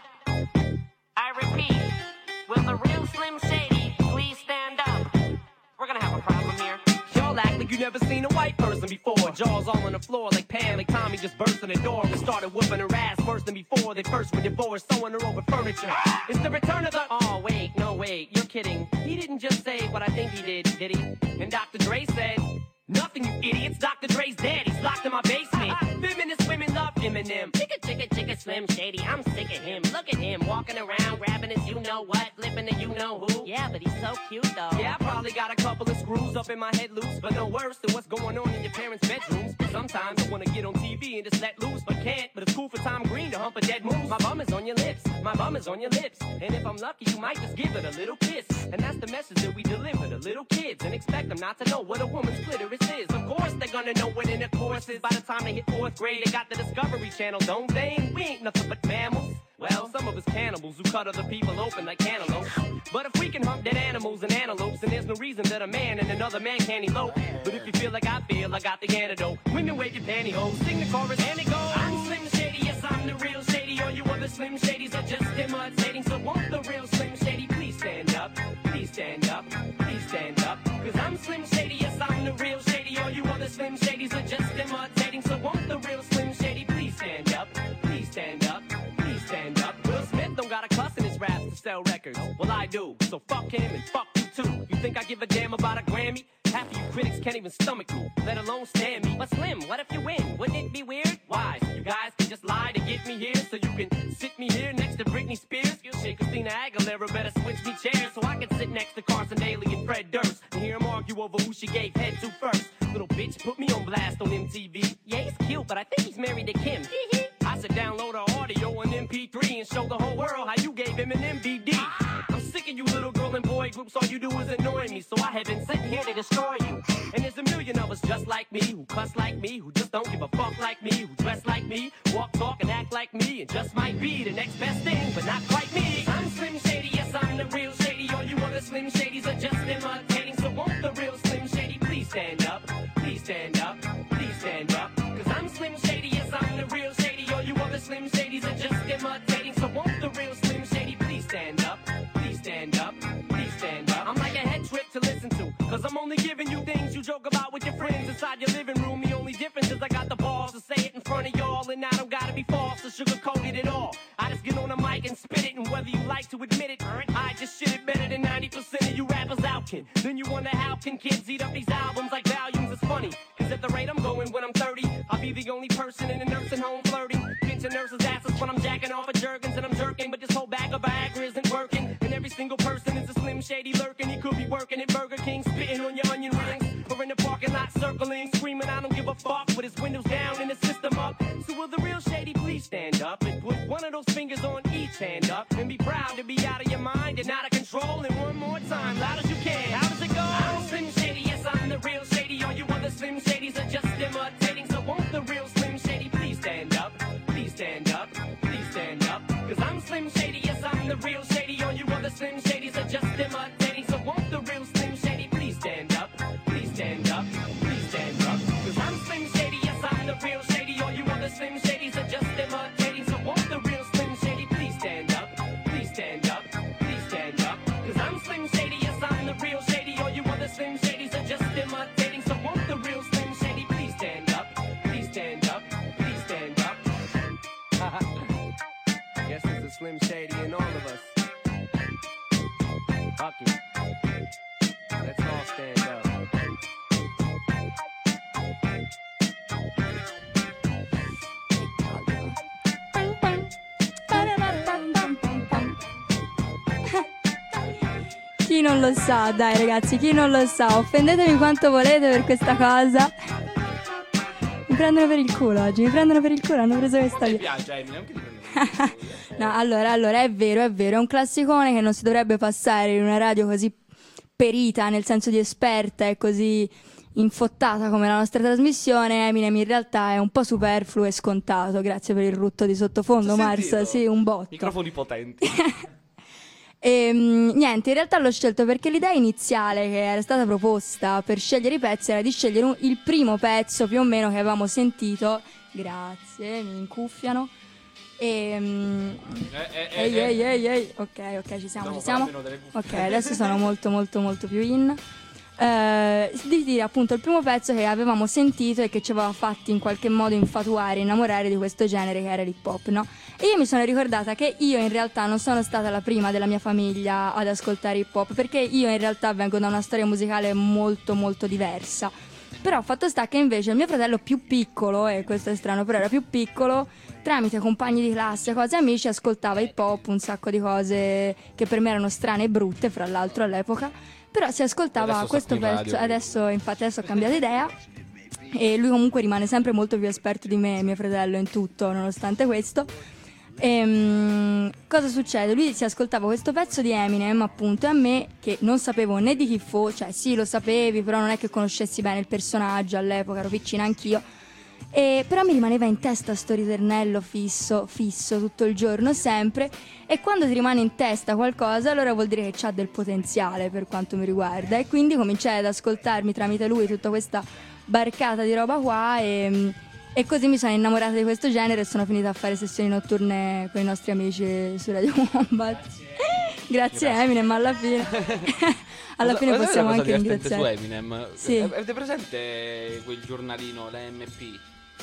I repeat, will the real Slim Shady please stand up? We're gonna have a problem here. Y'all act like you never seen a white person before. Jaws all on the floor like Pam, like Tommy just burst in the door and started whooping her ass worse than before. They first were divorced, throwing her over furniture. It's the return of the... Oh, wait, no, wait, you're kidding. He didn't just say what I think he did he? And Dr. Dre said... Nothing, you idiots. Dr. Dre's dead. He's locked in my basement. Feminist women love Eminem. Chicka, Slim Shady. I'm sick of him. Look at him walking around, grabbing his you-know-what, flipping the you-know-who. Yeah, but he's so cute, though. Yeah, I probably got a couple of screws up in my head loose, but no worse than what's going on in your parents' bedrooms. Sometimes I want to get on TV and just let loose, but can't. But it's cool for Tom Green to hump a dead moose. My bum is on your lips. My bum is on your lips. And if I'm lucky, you might just give it a little kiss. And that's the message that we deliver to little kids and expect them not to know what a woman's clitoris is. Of course they're gonna know what intercourse is. By the time they hit 4th grade, they got the Discovery Channel, don't they? We ain't nothing but mammals. Well, some of us cannibals who cut other people open like cantaloupes. But if we can hump dead animals and antelopes, then there's no reason that a man and another man can't elope. But if you feel like I feel, I got the antidote. Women wave your pantyhose, sing the chorus and it goes. I'm Slim Shady, yes I'm the real Shady. All you other Slim Shadys are just imitating. So won't the real Slim Shady please stand up? Please stand up, please stand up. Cause I'm Slim Shady, yes I'm the real Shady. All you other Slim Shadys are just imitating. So won't the real Slim Shady please stand up? Please stand up, please stand up. Will Smith don't got a cuss in his raps to sell records. Well I do, so fuck him and fuck you too. You think I give a damn about a Grammy? Half of you critics can't even stomach me, let alone stand me. But Slim, what if you win? Wouldn't it be weird? Why? So you guys can just lie to get me here, so you can sit me here next to Britney Spears. Shit, Christina Aguilera better switch me chairs so I can sit next to Carson Daly and Fred Durst and hear them argue over who she gave head to first. Little bitch put me on blast on MTV. Yeah, he's cute, but I think he's married to Kim. I should download her audio on MP3 and show the whole world how you gave him an MVD. I'm sick of you little girl and boy groups, all you do is annoy me, so I have been sitting here to destroy you. And there's a million of us just like me, who cuss like me, who just don't give a fuck like me, who dress like me, walk, talk, and act like me, and just might be the next best thing, but not quite me. I'm Slim Shady, yes I'm the real Shady, all you other Slim Shadys are just imitating, so won't the real Slim Shady please stand up, please stand up, please stand up. Cause I'm Slim Shady, yes I'm the real Shady, all you other Slim Shadys are just imitating, so won't the real Slim Shady please stand up, please stand up, please stand up. I'm like a head trip to listen to, cause I'm only giving you things you joke about with your friends inside your living room. The only difference is I got the balls to say it in front of y'all, and I don't gotta be false or sugarcoat it at all. I just get on the mic and spit it, and whether you like to admit it, I just shit it better than 90% of you rappers out can. Then you wonder how can kids eat up these albums like volumes? It's funny, cause at the rate I'm going when I'm 30, I'll be the only person in a nursing home flirting, pinching nurses' asses when I'm jacking off of Jergens and I'm jerking, but this whole bag of Viagra isn't working, and every single person is a Slim Shady lurking. He could be working at Burger King, spitting on your onion rings, or in the parking lot circling, screaming I don't give a fuck, with his windows down and his system up. So will the real Shady please stand up and put one of those fingers on each hand up and be proud to be out of your mind and out of control? And one more time, loud as you can. How does it go? I'm Slim Shady, yes I'm the real Shady. All you other Slim Shadys are just imitating. So won't the real Slim Shady please stand up? Please stand up, please stand up. Cause I'm Slim Shady, yes I'm the real Shady. All you other Slim Shadys are just imitating. So won't the real Slim Shady please stand up? Please stand up, please stand up. Cause I'm Slim Shady, yes I'm the real Shady. All you other Slim Shadys are just imitating. So won't the real Slim Shady please stand up? Please stand up, please stand up. Cause I'm Slim Shady, yes I'm the real Shady. All you other Slim Shadys are just imitating. So won't the real Slim Shady please stand up? Please stand up, please stand up. Guess it's a Slim Shady in all of us. Fuck it. let's all stand up. Chi non lo sa, dai ragazzi, chi non lo sa, offendetemi quanto volete per questa cosa. Mi prendono per il culo oggi, mi prendono per il culo, hanno preso questa Mi via. piace Eminem, che ti prendo per il culo? No, allora, è vero, è un classicone che non si dovrebbe passare in una radio così perita, nel senso di esperta e così infottata come la nostra trasmissione. Eminem in realtà è un po' superfluo e scontato, grazie per il rutto di sottofondo, Ti ho Mars, sentito? sì, un botto. Microfoni potenti. E niente, in realtà l'ho scelto perché l'idea iniziale che era stata proposta per scegliere i pezzi era di scegliere il primo pezzo più o meno che avevamo sentito. Grazie, mi incuffiano. Ehi. Ok, ci siamo. Ok, adesso sono molto più in. Di dire appunto il primo pezzo che avevamo sentito e che ci aveva fatti in qualche modo infatuare, innamorare di questo genere che era l'hip hop, no? E io mi sono ricordata che io in realtà non sono stata la prima della mia famiglia ad ascoltare hip hop, perché io in realtà vengo da una storia musicale molto diversa. Però fatto sta che invece il mio fratello più piccolo, e questo è strano, però era più piccolo, tramite compagni di classe, cose, amici, ascoltava hip hop, un sacco di cose che per me erano strane e brutte, fra l'altro all'epoca. Però si ascoltava Adesso questo sta qui in pezzo, radio. adesso ho cambiato idea e lui comunque rimane sempre molto più esperto di me, mio fratello, in tutto, nonostante questo. Cosa succede? Lui si ascoltava questo pezzo di Eminem, appunto, e a me, che non sapevo né di chi fosse, cioè sì, lo sapevi, però non è che conoscessi bene il personaggio, all'epoca ero piccina anch'io. Però mi rimaneva in testa sto ritornello fisso tutto il giorno, sempre. E quando ti rimane in testa qualcosa, allora vuol dire che c'ha del potenziale per quanto mi riguarda. E quindi cominciai ad ascoltarmi tramite lui tutta questa barcata di roba qua e così mi sono innamorata di questo genere e sono finita a fare sessioni notturne con i nostri amici su Radio Wombat. Grazie Eminem, alla fine. Alla fine possiamo anche ringraziare. Su ringraziare. Eminem. Sì. Avete presente quel giornalino, l'MP?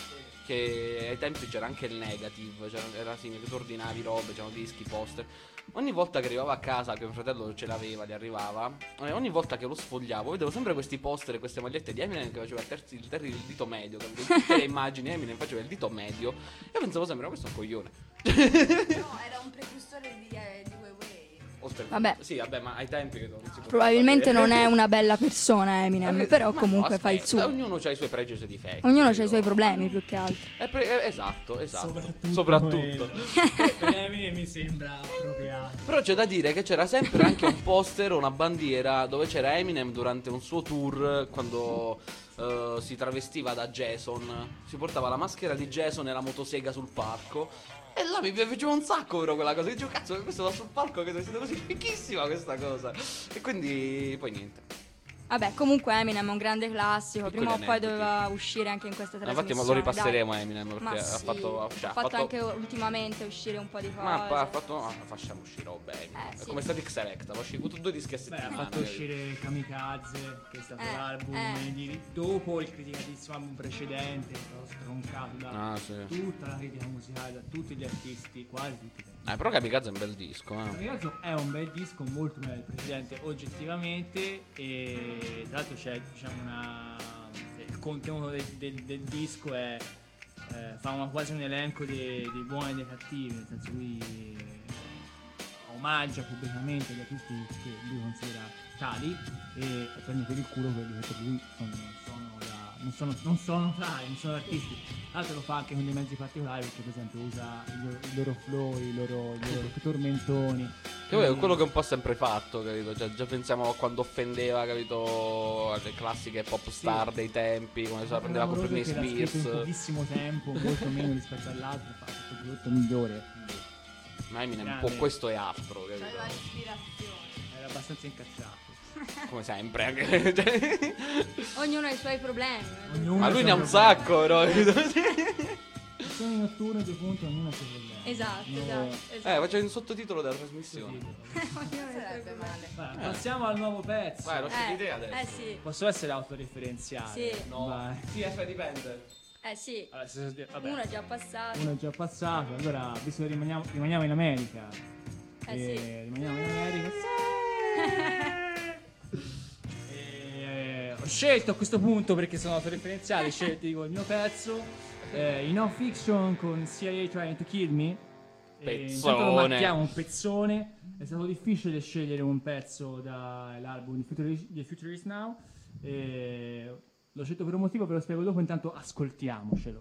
Che ai tempi c'era anche il Negative, era simile, tu ordinavi robe, c'erano dischi, poster. Ogni volta che arrivavo a casa, che mio fratello ce l'aveva, gli arrivava, ogni volta che lo sfogliavo vedevo sempre questi poster e queste magliette di Eminem che faceva il dito medio, capito? In tutte le immagini Eminem faceva il dito medio. Io pensavo sempre, ma questo è un coglione. No, era un precursore di Way Way. Vabbè. Sì, vabbè, ma ai tempi che non si può Probabilmente fare. non è una bella persona Eminem, però Ma comunque no, fa il aspetta, suo. Ognuno ha i suoi pregi e i suoi difetti. Ognuno ha i suoi problemi più che altro. Esatto. Soprattutto. Per Eminem mi sembra appropriato. Però c'è da dire che c'era sempre anche un poster o una bandiera dove c'era Eminem durante un suo tour, quando si travestiva da Jason, si portava la maschera di Jason e la motosega sul palco. E là mi piaceva un sacco però quella cosa. Dicevo, cazzo, questo va sul palco che è stata così fichissima questa cosa. E quindi poi niente. Vabbè, comunque Eminem è un grande classico. Piccoli Prima o poi aneddoti. doveva uscire anche in questa Infatti trasmissione. lo ripasseremo dai. Eminem perché Ma ha sì, fatto, ha fatto anche ultimamente uscire un po' di cose. Ma ha fatto no, facciamo uscire roba Eminem. È sì. come Static Selecta, ha uscito 2 dischi a Beh, settimana. ha fatto uscire Kamikaze, che è stato l'album dopo il criticatissimo album precedente, che è stato stroncato da tutta la critica musicale, da tutti gli artisti, quasi tutti. Però Kamikaze è un bel disco, Kamikaze è un bel disco, molto meglio del precedente oggettivamente, e tra l'altro c'è, diciamo, il contenuto del disco è fa quasi un elenco dei buoni e dei cattivi, nel senso lui omaggia pubblicamente gli artisti che lui considera tali e prende per il culo quelli che per lui non sono tali, non sono artisti. Tra l'altro lo fa anche con dei mezzi particolari, perché per esempio usa il loro flow, i loro tormentoni. Che poi è quello che un po' ha sempre fatto, capito? Cioè, già pensiamo a quando offendeva, capito, le classiche pop star dei tempi, come se la prendeva con Britney Spears. In pochissimo tempo, molto meno rispetto all'altro, fa tutto il prodotto migliore. Ma Eminem un po' questo e altro, capito? Aveva ispirazione. Era abbastanza incazzato. Come sempre anche. Ognuno ha i suoi problemi. Ma lui ne ha un sacco, però. Sono in notturno 2 punti, ognuno ha i suoi problemi. Esatto. Faccio il sottotitolo della trasmissione. Sarebbe male. Passiamo al nuovo pezzo. Vai, lo scegli te adesso. Sì. Posso essere autoreferenziale? Sì. No. Vai. Sì, aspetta, dipende. Sì. Allora, vabbè. Uno è già passato. Uno è già passato, allora visto che rimaniamo in America. Sì. Rimaniamo in America. Ho scelto a questo punto, perché sono autoreferenziale, dico il mio pezzo, In No Fiction con CIA Trying to Kill Me. Intanto lo marchiamo, un pezzone. È stato difficile scegliere un pezzo dall'album The Future Is Now. L'ho scelto per un motivo, ve lo spiego dopo, intanto ascoltiamocelo.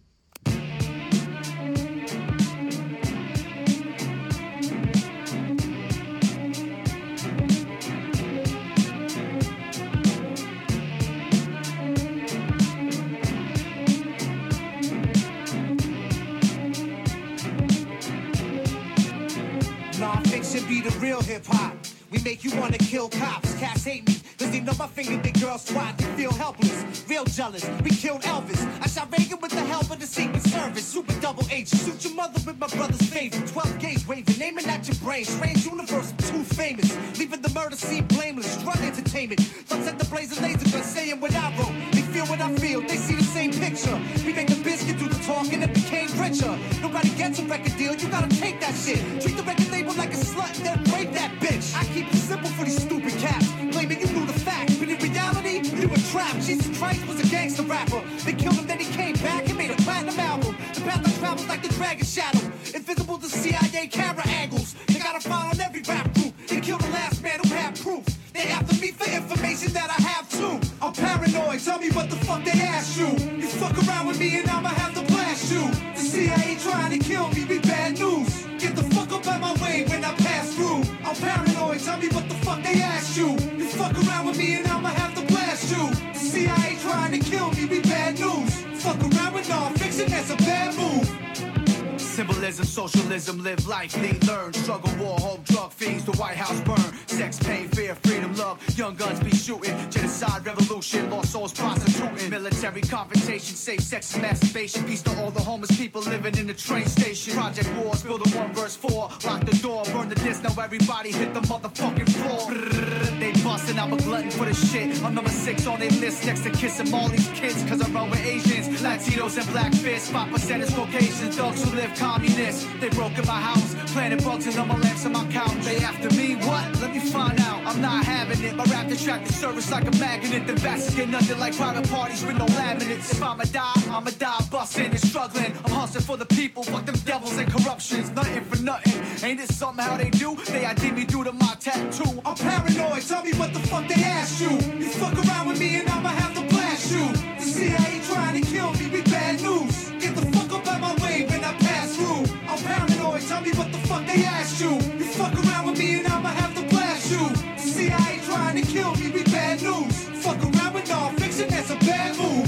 Non-fiction be the real hip-hop. We make you wanna kill cops. Cats hate me, cause they know my finger, the girls twat. They feel helpless, real jealous. We killed Elvis. I shot Reagan with the help of the Secret Service. Super double H, shoot your mother with my brother's favorite. 12 gauge waving, aiming at your brain. Strange universe, too famous. Leaving the murder scene blameless. Drug entertainment. Thumbs at the blaze of laser gun, saying what I wrote. They feel what I feel, they see the same picture. We make the biscuit do the talking and became richer. Nobody gets a record deal, you gotta take that shit. Treat the record label like a slut and then break that bitch. I keep it simple for these stupid cats, claiming you knew the facts, but in reality, you were trapped. Jesus Christ was a gangster rapper. They killed him, then he came back and made a platinum album. The path I traveled like the dragon shadow, invisible to CIA camera angles. They got a file on every rap group. They killed the last man who had proof. They after me for information that I have too. I'm paranoid, tell me what the fuck they asked you. You fuck around with me and I'ma have to blast you. The CIA trying to kill me, be bad news. Get the fuck up out my way when I pass through. I'm paranoid, tell me what the fuck they asked you. You fuck around with me and I'ma have to blast you. The CIA trying to kill me, be bad news. Fuck around with non-fiction, that's a bad move. Symbolism, socialism, live life, lead, learn. Struggle, war, home, drug fiends, the White House burn. Sex, pain, fear, freedom, love. Young guns be shooting. Genocide, revolution, lost souls prostituting. Military confrontation, safe sex and masturbation. Peace to all the homeless people living in the train station. Project Wars, build a 1 verse 4. Lock the door, burn the disc, now everybody hit the motherfucking floor. They bustin', I'm a glutton for the shit. I'm number 6 on their list, next to kissing all these kids. Cause I run with Asians, Latinos and black fists. 5% is Caucasians, thugs who live communists. They broke in my house, planted bugs and my lamps on my couch. They after me, what? Let me find out. I'm not having it. My rap attract the service like a magnet. The bastards get nothing like private parties with no laminates. If I'ma die busting and struggling. I'm hustling for the people, fuck them devils and corruptions. Nothing for nothing. Ain't it something how they do? They ID me due to my tattoo. I'm paranoid, tell me what the fuck they asked you. You fuck around with me and I'ma have to blast you. The CIA trying to kill me, be bad news. Get the fuck up out my way when I pass through. I'm paranoid, tell me what the fuck they asked you. You fuck around with me and I'ma have to blast you. The CIA trying to kill me, be bad news. Fuck around with non-fiction, that's a bad move.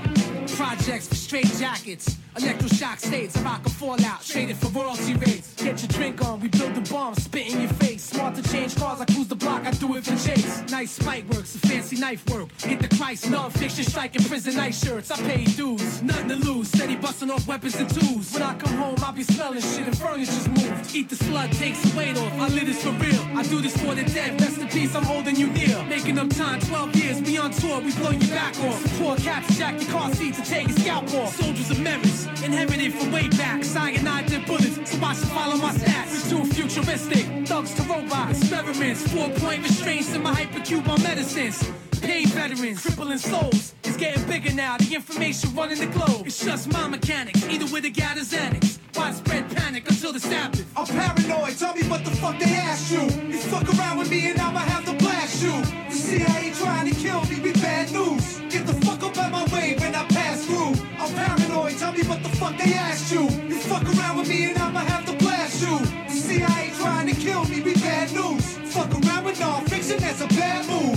Projects for straight jackets, electroshock states, I rock a fallout, traded for royalty rates. Get your drink on, we build the bomb, spit in your face. Smart to change cars, I cruise the block, I do it for chase. Nice spike works, a fancy knife work. Hit the Christ, non-fiction, striking prison night shirts. I pay dues, nothing to lose, steady busting off weapons and tools. When I come home, I'll be smelling shit and furniture's moved. Eat the slug, takes the weight off, I live this for real. I do this for the dead, rest in peace, I'm holding you near. Making up time, 12 years, we on tour, we blow your back off. Poor cats jack your car seat to take a scalp off. Soldiers of merits, inherited from way back. Cyanide their bullets, so I should follow my stats. We're too futuristic, thugs to robots. Experiments, 4-point restraints in my hypercube on medicines. Pain veterans, crippling souls. It's getting bigger now, the information running the globe. It's just my mechanics, either with the gather's annex. Widespread panic until the Sabbath. I'm paranoid, tell me what the fuck they asked you. You fuck around with me and I'ma have to blast you. The CIA trying to kill me, be bad news. Get the fuck up out my way when I pass through. I'm paranoid, tell me what the fuck they asked you. You fuck around with me and I'ma have to blast you. The CIA trying to kill me, be bad news. Fuck around with non-fiction, that's a bad move.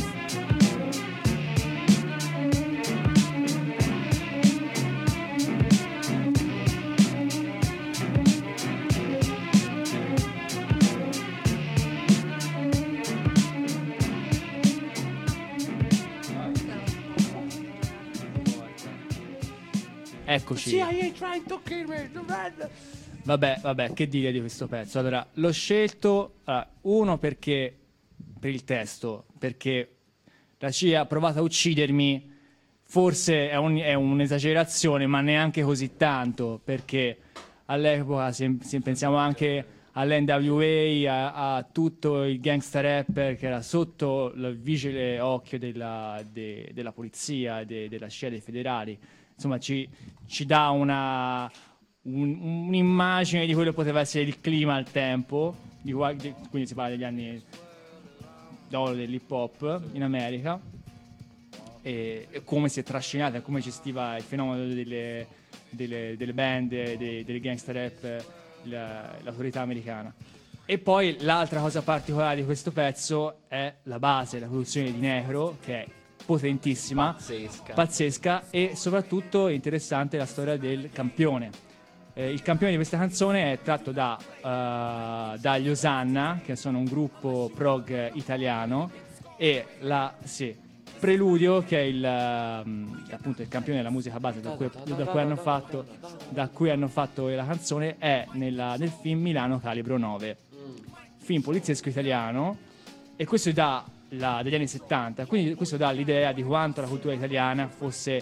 Eccoci. Vabbè, che dire di questo pezzo? Allora, l'ho scelto, uno perché per il testo, perché la CIA ha provato a uccidermi, forse è un'esagerazione, ma neanche così tanto, perché all'epoca, se pensiamo anche all'NWA, a tutto il gangsta rapper che era sotto il vigile occhio della polizia e della CIA dei federali. Insomma, ci dà un'immagine di quello che poteva essere il clima al tempo, quindi si parla degli anni d'oro dell'hip hop in America, e come si è trascinata, come gestiva il fenomeno delle band, delle gangsta rap, l'autorità americana. E poi l'altra cosa particolare di questo pezzo è la base, la produzione di Necro, che è potentissima, pazzesca, e soprattutto interessante la storia del campione. Il campione di questa canzone è tratto dagli Osanna, che sono un gruppo prog italiano, e Preludio, che è appunto il campione della musica base da cui hanno fatto la canzone, è nel film Milano Calibro 9, film poliziesco italiano, e questo dagli anni 70, quindi questo dà l'idea di quanto la cultura italiana fosse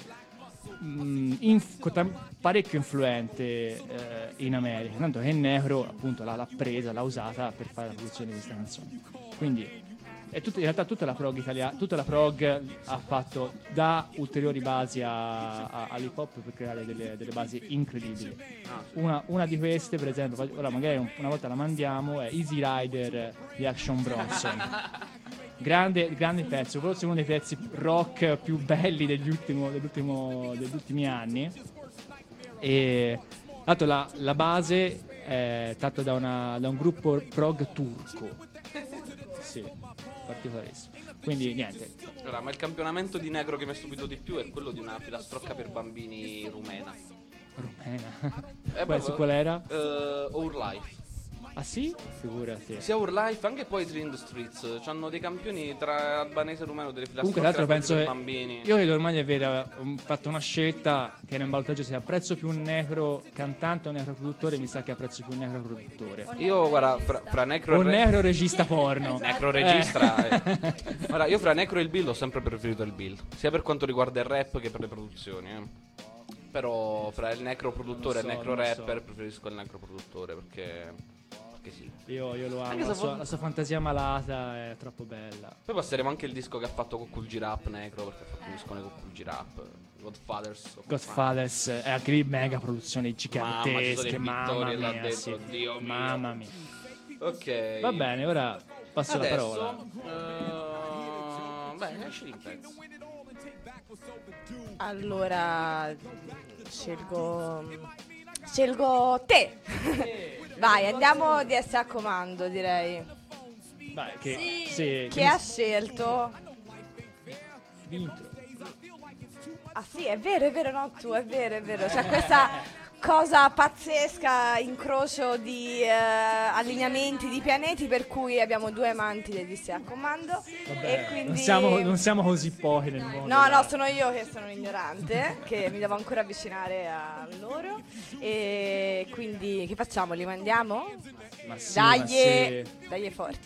parecchio influente in America, tanto che Necro appunto l'ha presa, l'ha usata per fare la produzione di questa canzone. Quindi in realtà tutta la prog italiana, tutta la prog ha fatto da ulteriori basi all'hip hop per creare delle basi incredibili. Una di queste, per esempio, ora magari una volta la mandiamo, è Easy Rider di Action Bronson. Grande pezzo, forse uno dei pezzi rock più belli degli ultimi anni. E tanto la base è tratta da un gruppo prog turco. Sì, particolarissimo. Quindi niente. Allora, ma il campionamento di Necro che mi ha stupito di più è quello di una filastrocca per bambini rumena. Su qual era? Our Life. Ah sì? Figurati. Sia Our Life, anche Poetry in the Streets. C'hanno dei campioni tra albanese e rumeno, delle filastrocche. Comunque, tra l'altro, penso per che bambini. io credo ormai di aver fatto una scelta che nel ballottaggio, se apprezzo più un Necro cantante o un Necro produttore, mi sa che apprezzo più un Necro produttore. Io, guarda, fra Necro e un Necro regista porno. Necro regista. Guarda, io fra Necro e il Bill ho sempre preferito il Bill, sia per quanto riguarda il rap che per le produzioni. Però fra il Necro produttore e il Necro rapper preferisco il Necro produttore perché sì. Io lo amo, la sua fantasia malata è troppo bella. Poi passeremo anche il disco che ha fatto con Cool G-Rap Necro, perché ha fatto un disco con Cool G-Rap, Godfathers è anche lì mega produzioni gigantesche, mamma mia, sì. Dio mio. Mamma mia. Ok. Va bene, ora passo la parola. Beh, esci in pezzo. Allora scelgo te. Vai, andiamo di essere a comando, direi. Vai, Chi ha scelto? L'intro. Ah sì, è vero, no, tu, è vero. C'è questa cosa pazzesca, incrocio di allineamenti di pianeti, per cui abbiamo due amanti del Di a comando. Vabbè, e quindi non siamo così pochi nel mondo. No, sono io che sono ignorante, che mi devo ancora avvicinare a loro. E quindi che facciamo? Li mandiamo? Ma sì, dai forti.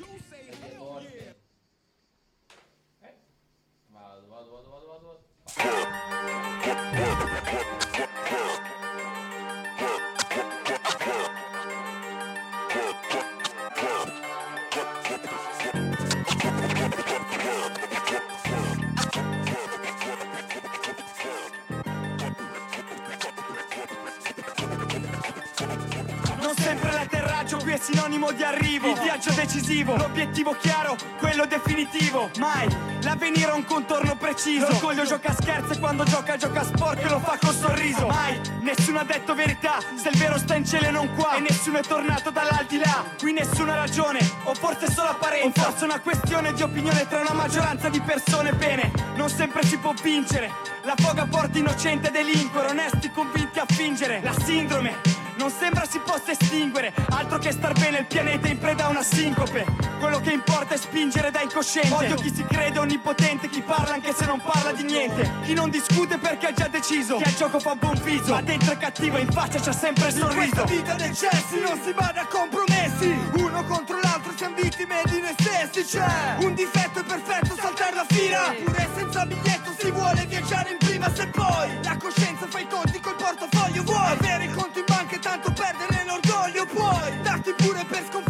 Sempre l'atterraggio qui è sinonimo di arrivo. Il viaggio decisivo, l'obiettivo chiaro, quello definitivo. Mai l'avvenire ha un contorno preciso. L'orgoglio gioca a scherzo e quando gioca sporco e lo fa con sorriso. Mai nessuno ha detto verità, se il vero sta in cielo e non qua. E nessuno è tornato dall'aldilà, qui nessuno ha ragione, o forse solo apparenza. O forse una questione di opinione tra una maggioranza di persone. Bene, non sempre si può vincere. La foga porta innocente a delinquere, onesti convinti a fingere. La sindrome non sembra si possa estinguere, altro che star bene, il pianeta è in preda a una sincope. Quello che importa è spingere da incosciente. Odio chi si crede onnipotente, chi parla anche se non parla di niente. Chi non discute perché ha già deciso, chi al gioco fa buon viso, ma dentro è cattivo e in faccia c'ha sempre il sorriso. In questa vita dei cessi non si bada a compromessi, uno contro l'altro siamo vittime di noi stessi. C'è un difetto è perfetto, saltare la fila, pure senza biglietto si vuole viaggiare in prima. Se poi la coscienza fa i conti col portafoglio, vuoi avere i conti in banca e tanto perdere l'orgoglio, puoi darti pure per sconfiggere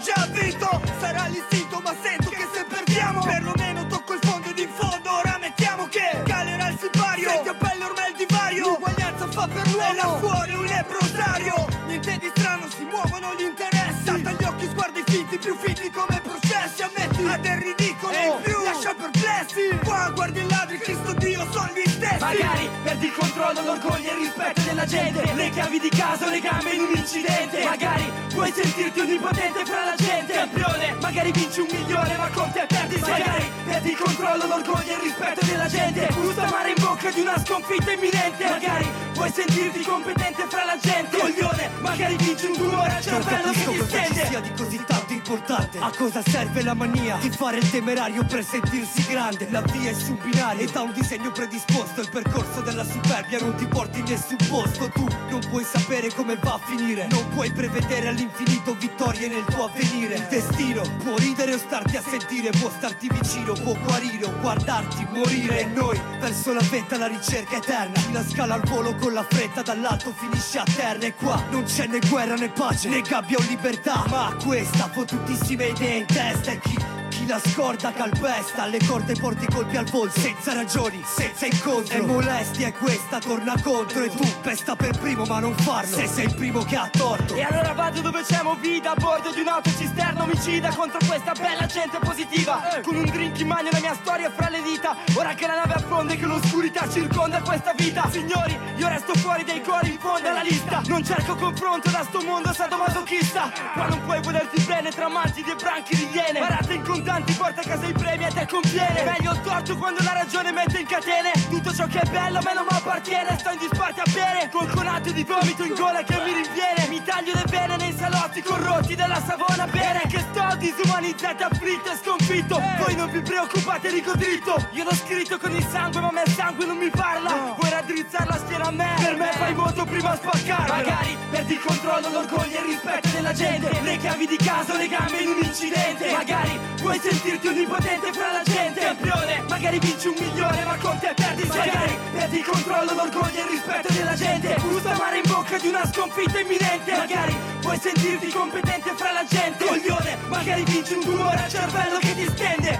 già vinto. Sarà l'istinto ma sento che se perdiamo perlomeno tocco il fondo ed in fondo ora mettiamo che calerà il sipario. Senti a pelle ormai il divario, l'uguaglianza fa per l'uomo e là fuori un leprosario. Niente di strano, si muovono gli interessi. Salta gli occhi, sguardi finti, più finti come processi. Ammetti a del ridicolo in più, lascia perplessi. Qua guardi i ladri, Cristo Dio, sono gli stessi. Magari perdi il controllo, l'orgoglio e il rispetto della gente. Le chiavi di casa, le gambe in un incidente. Magari puoi sentirti onnipotente fra la gente. Campione, magari vinci 1 milione ma con te perdi. Magari perdi il controllo, l'orgoglio e il rispetto della gente. Gusto amare in bocca di una sconfitta imminente. Magari puoi sentirti competente fra la gente. Coglione, magari vinci un tumore al cervello che ti stende. Sia di così tanto importante. A cosa serve la mania di fare il temerario per sentirsi grande? La via è su un binario e da un disegno predisposto. Il percorso della superbia non ti porti in nessun posto. Tu non puoi sapere come va a finire, non puoi prevedere all'infinito vittorie nel tuo avvenire. Il destino può ridere o starti a sentire, può starti vicino, può guarire o guardarti morire. E noi verso la vetta la ricerca eterna. Chi la scala al volo con la fretta dall'alto finisce a terra. E qua non c'è né guerra né pace, né gabbia o libertà, ma questa fottutissime idee in testa. E chi la scorda calpesta, alle corde porti colpi al volto, senza ragioni, senza incontro. E molestia è questa, torna contro. E tu pesta per primo ma non farlo, se sei il primo che ha torto. E allora vado dove c'è movida, a bordo di un'autocisterna omicida, contro questa bella gente positiva. Con un drink in mano la mia storia fra le dita. Ora che la nave affonda e che l'oscurità circonda questa vita. Signori, io resto fuori dai cori in fondo alla lista. Non cerco confronto da sto mondo sadomasochista. Qua non puoi volerti bene tra mantidi e branchi di iene. Parate in contanti, porta a casa i premi, a te conviene. Meglio il torto quando la ragione mette in catene. Tutto ciò che è bello a me non mi appartiene. Sto in disparte a bere, col conato di vomito in gola che mi rinviene. Mi taglio le vene nei salotti corrotti della Savona. Bene che sto disumanizzato, afflitto e sconfitto. Voi non vi preoccupate, rigo dritto. Io l'ho scritto con il sangue ma a me il sangue non mi parla. Vuoi raddrizzare la schiena a me? Per me fai molto prima a spaccarla. Magari perdi il controllo, l'orgoglio e il rispetto della gente. Le chiavi di casa, le gambe in un incidente. Magari puoi sentirti onnipotente fra la gente. Campione, magari vinci 1 milione ma con te perdi. Magari perdi il controllo, l'orgoglio e il rispetto della gente. Gusto amare in bocca di una sconfitta imminente. Magari puoi sentirti competente fra la gente. Coglione, magari vinci un tumore al cervello che ti stende.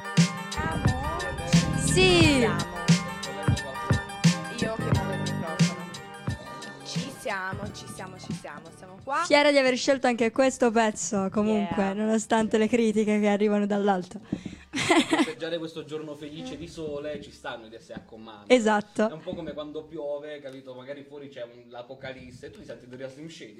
Sì. Io che muovo il microfono. Siamo qua. Fiera di aver scelto anche questo pezzo, comunque, nonostante le critiche che arrivano dall'alto. Festeggiare questo giorno felice di sole ci stanno di essere a comando. Esatto. È un po' come quando piove, capito? Magari fuori c'è l'apocalisse e tu ti senti dei Slim Shady.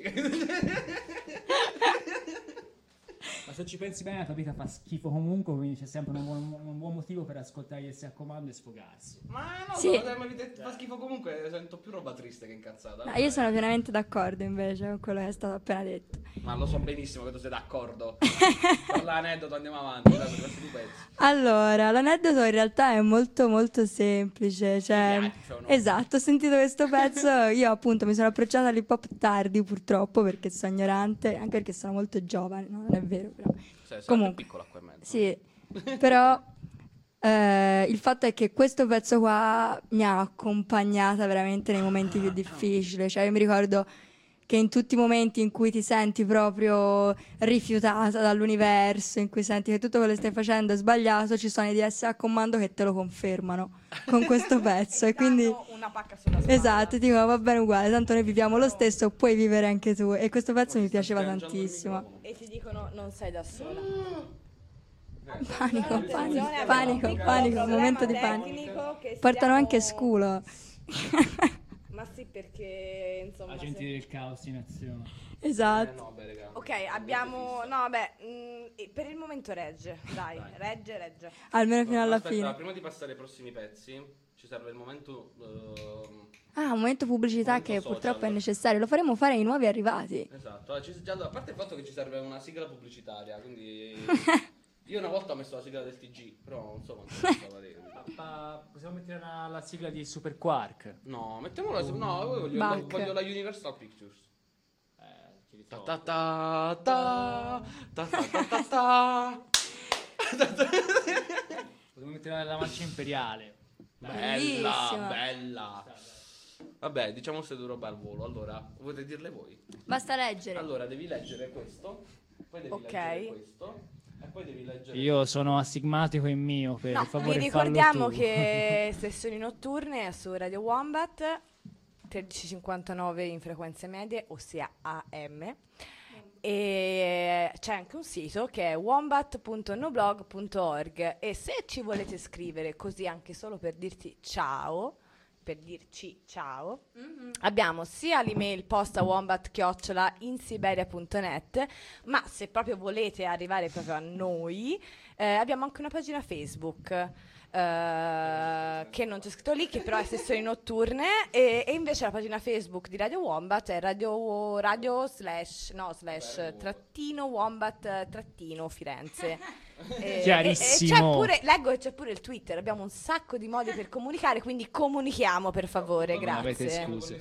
Ma se ci pensi bene la tua vita fa schifo comunque, quindi c'è sempre un buon motivo per ascoltare gli a comando e sfogarsi. Ma no, Sì. la mia vita fa schifo comunque, sento più roba triste che incazzata. No, io sono pienamente d'accordo invece con quello che è stato appena detto. Ma lo so benissimo che tu sei d'accordo. Parla l'aneddoto, andiamo avanti, dai, per questi due pezzi. Allora, l'aneddoto in realtà è molto molto semplice, cioè, esatto, ho sentito questo pezzo, io appunto mi sono approcciata all'hip hop tardi purtroppo perché sono ignorante, anche perché sono molto giovane, no? Non è vero però. Sei Comunque, piccola qua in mezzo. sì, però il fatto è che questo pezzo qua mi ha accompagnata veramente nei momenti più difficili, cioè io mi ricordo che in tutti i momenti in cui ti senti proprio rifiutata dall'universo, in cui senti che tutto quello che stai facendo è sbagliato, ci sono i DS a comando che te lo confermano con questo pezzo e quindi una pacca sulla spalla. esatto, ti dico va bene uguale, tanto noi viviamo lo stesso, puoi vivere anche tu, e questo pezzo mi piaceva tantissimo. E ti dicono non sei da sola. Panico, Attenzione, panico, abbiamo un panico, problema momento di tecnico panico. che Portano stiamo- anche sculo. Ma sì, perché insomma Agenti se- del caos in azione. Esatto. No, beh, raga. Ok, abbiamo no vabbè, per il momento regge, dai, regge. Almeno fino alla Aspetta, fine. prima di passare ai prossimi pezzi, ci serve il momento. Ah, un momento pubblicità Momento che social. purtroppo è necessario, lo faremo fare ai nuovi arrivati. Esatto, a parte il fatto che ci serve una sigla pubblicitaria, quindi. Io una volta ho messo la sigla del TG, però non so quanto stava lì. Ma possiamo mettere la sigla di Super Quark? No, mettiamola. No, io voglio Bach. la Universal Pictures. Ci Ta ritrovo. ta ta ta ta ta ta ta. Possiamo mettere la marcia imperiale. Bella, Bellissima. bella. Vabbè, diciamo queste due robe al volo. Allora, volete dirle voi? Basta leggere. Allora, devi leggere questo. Poi devi Ok. leggere questo. E poi devi leggere. Io sono astigmatico in mio, per No, favore vi fallo ricordiamo tu. che sessioni notturne su Radio Wombat 13:59 in frequenze medie, ossia AM. E c'è anche un sito che è wombat.noblog.org e se ci volete scrivere così anche solo per dirci ciao, abbiamo sia l'email posta wombat@insiberia.net, ma se proprio volete arrivare proprio a noi abbiamo anche una pagina Facebook che non c'è scritto lì, che però è sessioni notturne, e invece la pagina Facebook di Radio Wombat è /Wombat-Firenze. Chiarissimo. E c'è pure, leggo che c'è pure il Twitter, abbiamo un sacco di modi per comunicare, quindi comunichiamo per favore, Non avete grazie. scuse.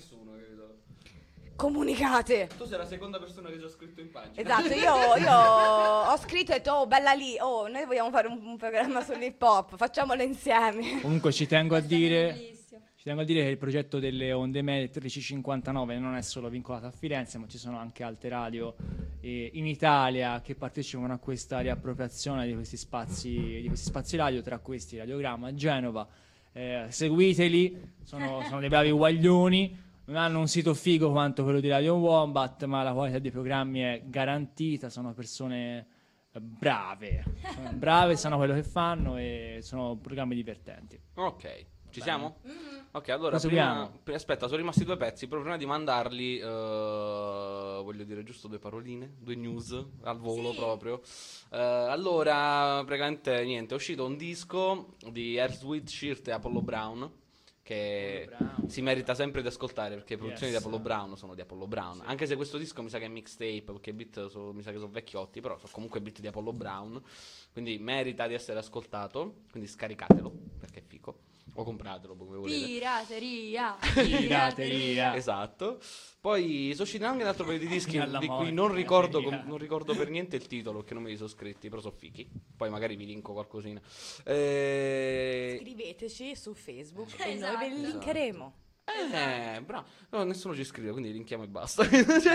Comunicate. Tu sei la seconda persona che ci ha scritto in pagina. Esatto, io ho scritto e detto, oh bella lì, oh noi vogliamo fare un programma sull'hip hop, facciamolo insieme. Comunque ci tengo a dire che il progetto delle onde medie 1359 non è solo vincolato a Firenze, ma ci sono anche altre radio in Italia che partecipano a questa riappropriazione di questi spazi radio, tra questi Radiogramma a Genova. Seguiteli, sono dei bravi guaglioni. Non hanno un sito figo quanto quello di Radio Wombat, ma la qualità dei programmi è garantita, sono persone brave, sanno quello che fanno e sono programmi divertenti. Ok, ci siamo? Ok, allora Proseguiamo. aspetta, sono rimasti due pezzi, però prima di mandarli voglio dire giusto due paroline, due news al volo proprio. Allora, praticamente niente, è uscito un disco di Earth, Wind, Sheeran e Apollo Brown, che si merita sempre di ascoltare, perché le produzioni di Apollo Brown sono di Apollo Brown, anche se questo disco mi sa che è mixtape, perché i beat mi sa che sono vecchiotti, però sono comunque beat di Apollo Brown, quindi merita di essere ascoltato, quindi scaricatelo perché è fico, o compratelo come volete. Pirateria. Esatto. Poi sono usciti anche un altro paio di dischi Alla di cui morte, non ricordo pirateria. per niente il titolo, che non me li sono scritti, però sono fichi. Poi magari vi linko qualcosina. Scriveteci su Facebook e noi ve li linkeremo. Bravo. No, nessuno ci scrive, quindi linkiamo e basta.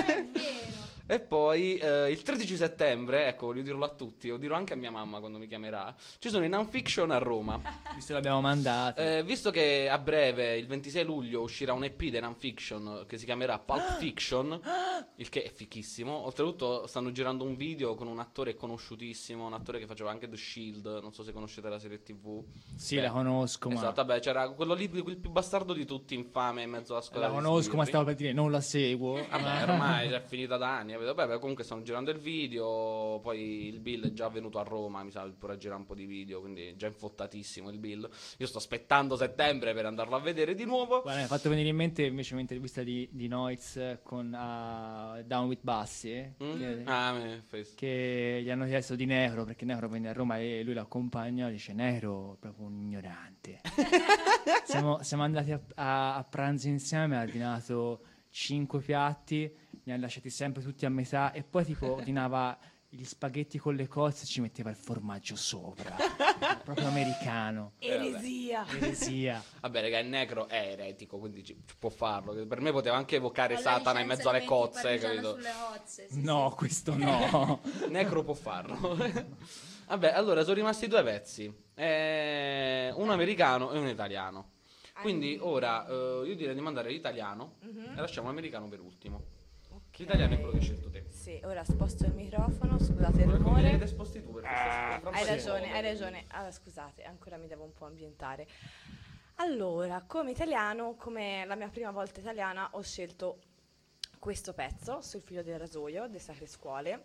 E poi il 13 settembre, ecco, voglio dirlo a tutti, lo dirò anche a mia mamma quando mi chiamerà, ci sono i Non-Fiction a Roma. Visto che l'abbiamo mandato. Visto che a breve, il 26 luglio, uscirà un EP dei Non-Fiction che si chiamerà Pulp Fiction, il che è fichissimo. Oltretutto stanno girando un video con un attore conosciutissimo, un attore che faceva anche The Shield, non so se conoscete la serie TV. Sì, la conosco, ma... Esatto, vabbè, c'era quello lì, quel più bastardo di tutti, infame, in mezzo alla scuola. La conosco, ma stavo per dire, non la seguo. Vabbè, ormai è finita da anni. Vabbè, comunque stanno girando il video. Poi il Bill è già venuto a Roma, mi sa, pure a girare un po' di video, quindi è già infottatissimo il Bill. Io sto aspettando settembre per andarlo a vedere di nuovo. Guarda, mi ha fatto venire in mente invece un'intervista di Noiz con Down with Bassi, che gli hanno chiesto di Necro, perché Necro venne a Roma e lui l'accompagna, dice Necro è proprio un ignorante. siamo andati a pranzo insieme, ha ordinato 5 piatti, ne ha lasciati sempre tutti a metà e poi tipo ordinava gli spaghetti con le cozze e ci metteva il formaggio sopra. Proprio americano. Eresia. Vabbè, raga, il Necro è eretico, quindi ci può farlo. Per me poteva anche evocare Satana in mezzo alle cozze, capito? No, questo no. Necro può farlo. Vabbè, allora sono rimasti due pezzi, un americano e un italiano. Quindi ora io direi di mandare l'italiano e lasciamo l'americano per ultimo. L'italiano è quello che hai scelto te. Sì, ora sposto il microfono, scusate il rumore. Te sposti tu, perché Hai ragione. Allora, scusate, ancora mi devo un po' ambientare. Allora, come italiano, come la mia prima volta italiana, ho scelto questo pezzo, Sul filo del rasoio, delle Sacre Scuole.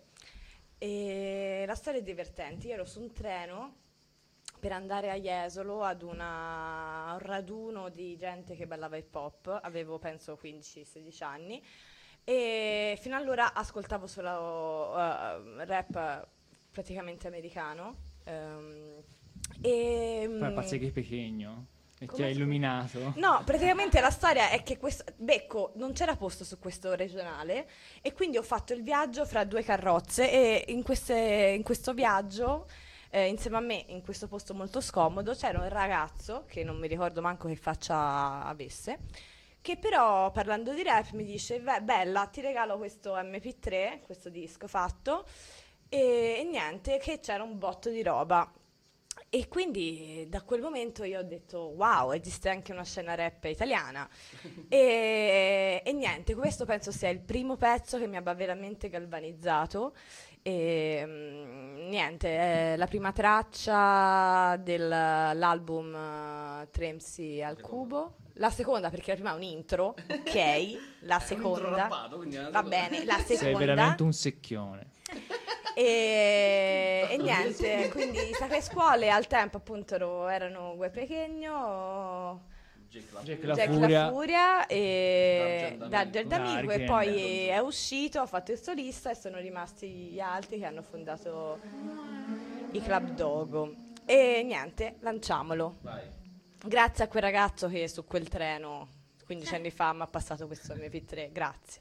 E la storia è divertente. Io ero su un treno per andare a Jesolo ad un raduno di gente che ballava hip hop, avevo penso 15-16 anni, e fino allora ascoltavo solo rap praticamente americano. Poi pazzi che pequeño e ti ha illuminato. No, praticamente la storia è che Becco non c'era posto su questo regionale e quindi ho fatto il viaggio fra due carrozze e in questo viaggio insieme a me, in questo posto molto scomodo, c'era un ragazzo che non mi ricordo manco che faccia avesse, che però parlando di rap mi dice bella, ti regalo questo MP3, questo disco fatto, e niente, che c'era un botto di roba. E quindi da quel momento io ho detto wow, esiste anche una scena rap italiana. E niente, questo penso sia il primo pezzo che mi abbia veramente galvanizzato. E niente, è la prima traccia dell'album 3MC al cubo. La seconda, perché la prima è un intro, ok? La seconda, va bene, la seconda. Sei veramente un secchione. E niente, quindi Sacre Scuole al tempo appunto erano Gue Pechegno, Jack La Furia e Darger D'Amico, e poi è uscito, ha fatto il solista e sono rimasti gli altri che hanno fondato i Club Dogo. E niente, lanciamolo. Vai. Grazie a quel ragazzo che su quel treno 15 anni fa mi ha passato questo MP3, grazie.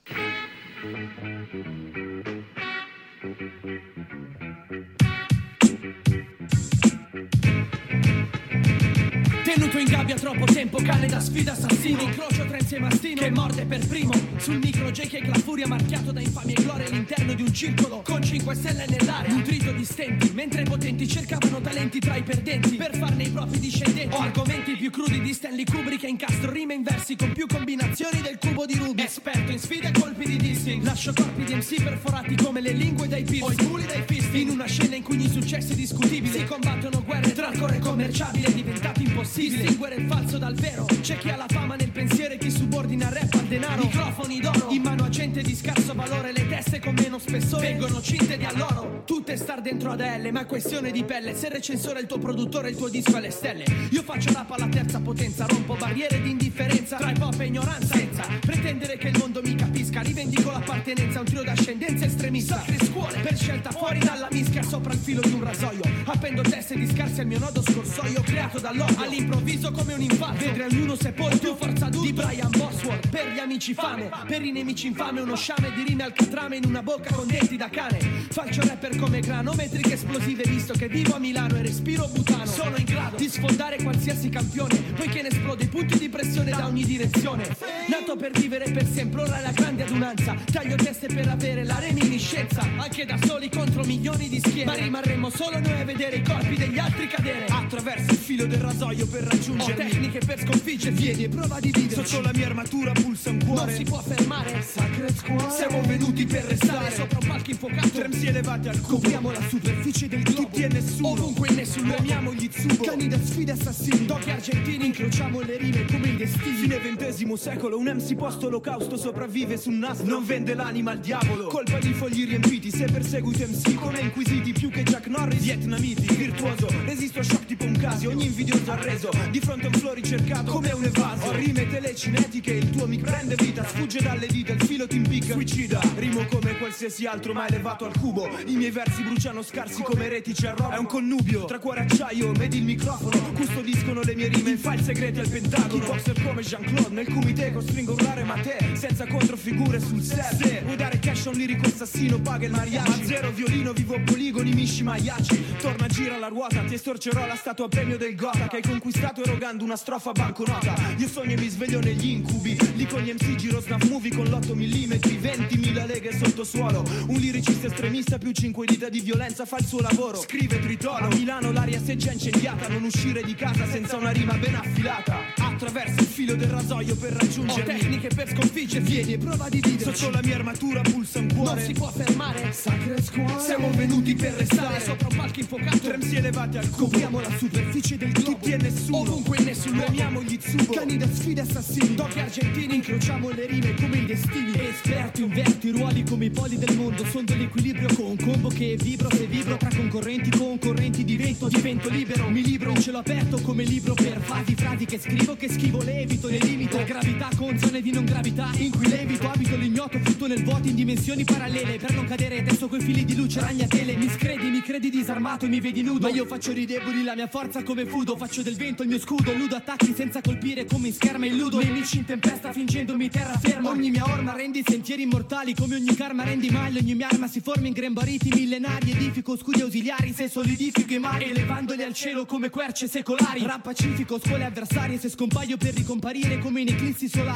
Tenuto in gabbia troppo tempo, cane da sfida assassino. Incrocio Trenzi e Mastino che morde per primo. Sul micro J.K. La Furia marchiato da infamia e gloria all'interno di un circolo con 5 stelle nell'area, nutrito di stenti, mentre i potenti cercavano talenti tra i perdenti per farne i propri discendenti. Ho argomenti più crudi di Stanley Kubrick e incastro rime in versi con più combinazioni del cubo di Rubik. Esperto in sfide e colpi di dissing, lascio corpi di MC perforati come le lingue dai piercing o i culi dai fist. In una scena in cui gli successi discutibili si combattono guerre tra core commerciabili è diventato impossibile distinguere il falso dal vero. C'è chi ha la fama nel pensiero e chi subordina il rap al denaro. Microfoni d'oro in mano a gente di scarso valore, le teste con meno spessore vengono cinte di alloro. Tutte star dentro ADL, ma è questione di pelle. Se il recensore è il tuo produttore, il tuo disco è le stelle. Io faccio rap alla terza potenza, rompo barriere di indifferenza tra hip hop e ignoranza, senza pretendere che il mondo mi capisca. Rivendico l'appartenenza a un trio d'ascendenza estremista. Sacre Scuole per scelta fuori dalla mischia, sopra il filo di un rasoio. Appendo teste di scarsi al mio nodo scorsoio, creato dall'odio all'improvviso come un infarto. Vedrai ognuno sepolto, più forza di Brian Bosworth. Per gli amici fame, per i nemici infame, uno sciame di rime al catrame in una bocca con denti da cane. Faccio rapper come grano, metriche esplosive visto che vivo a Milano e respiro butano. Sono in grado di sfondare qualsiasi campione, poiché ne esplode punti di pressione da ogni direzione. Nato per vivere per sempre, ora è la grande adunanza. Taglio teste per avere la reminiscenza, anche da soli contro milioni di schiere. Ma rimarremo solo noi a vedere i colpi degli altri cadere. Attraverso il filo del rasoio per raggiungermi, ho tecniche per sconfiggere, vieni e prova a dividere. Sotto la mia armatura pulsa un cuore, non si può fermare. Sacre Scuole, siamo venuti per restare sopra un palco infuocato. Tremsi elevati al cubo, copriamo la superficie del globo. Tutti e nessuno, ovunque e nessuno. Premiamo gli Zubo, cani da sfide assassini. Tocchi argentini, incrociamo le rime come i destini. Fine XX secolo, un MC post olocausto sopravvive sul nastro. Non vende l'anima al diavolo, colpa di fogli riempiti. Se perseguito MC come inquisiti, più che Jack Norris, vietnamiti. Virtuoso, resisto a shock tipo un caso, ogni invidioso arreso di fronte a un flow ricercato come un evaso. Ho rime telecinetiche, il tuo mic prende vita, sfugge dalle dita, il filo ti impicca, suicida. Rimo come qualsiasi altro ma elevato al cubo. I miei versi bruciano scarsi come retici a roba. È un connubio tra cuore acciaio ed il microfono, custodiscono le mie rime in file segreti al pentagono. Kickboxer come Jean-Claude, nel comité costringo a urlare ma te senza controfigure sul set. Se vuoi dare cash a un lirico assassino paga il mariachi, ma zero violino, vivo a poligoni, misci maiaci. Torna, gira la ruota, ti estorcerò la statua premio del Gotha che hai conquistato erogando una strofa banconota. Io sogno e mi sveglio negli incubi, lì con gli MC giro snuff movie con l'8 mm, 20.000 leghe sottosuolo. Un liricista estremista più 5 dita di violenza fa il suo lavoro. Scrive tritolo, a Milano l'aria si è già incendiata, non uscire di casa senza una rima ben affilata. Attraverso il filo del rasoio per raggiungermi, ho tecniche per sconfiggere, vieni e prova a dividere. Sotto la mia armatura pulsa un cuore, non si può fermare. Sacre Scuole, siamo venuti per restare sopra un palco infuocato. Tremsi elevati al cubo, copriamo la superficie del globo. Tutti e nessuno, ovunque e nessuno. Premiamo gli Zubo, cani da sfide assassini. Tocchi argentini, incrociamo le rime come i destini. Esperto, inverto i ruoli come i poli del mondo. Sondo l'equilibrio con un combo che vibro. Se vibro tra concorrenti divento libero. Mi libro in cielo aperto come libro per fasi. Frasi che schivo le evito, le limito. La gravità con zone di non gravità in cui levito, abito l'ignoto, flutto nel vuoto in dimensioni parallele. Per non cadere testo coi fili di luce ragnatele. Mi credi disarmato e mi vedi nudo, ma io faccio dei deboli la mia forza come fudo. Faccio del vento il mio scudo, illudo attacchi senza colpire come in scherma illudo. Nemici in tempesta fingendomi terraferma. Ogni mia orma rendi sentieri immortali, come ogni karma rendi male. Ogni mia arma si forma in grembariti millenari. Edifico scudi ausiliari se solidifico i mari, elevandoli al cielo come querce secolari. Rap pacifico, scuole avversarie. Se scompaio per ricomparire come in eclissi solari.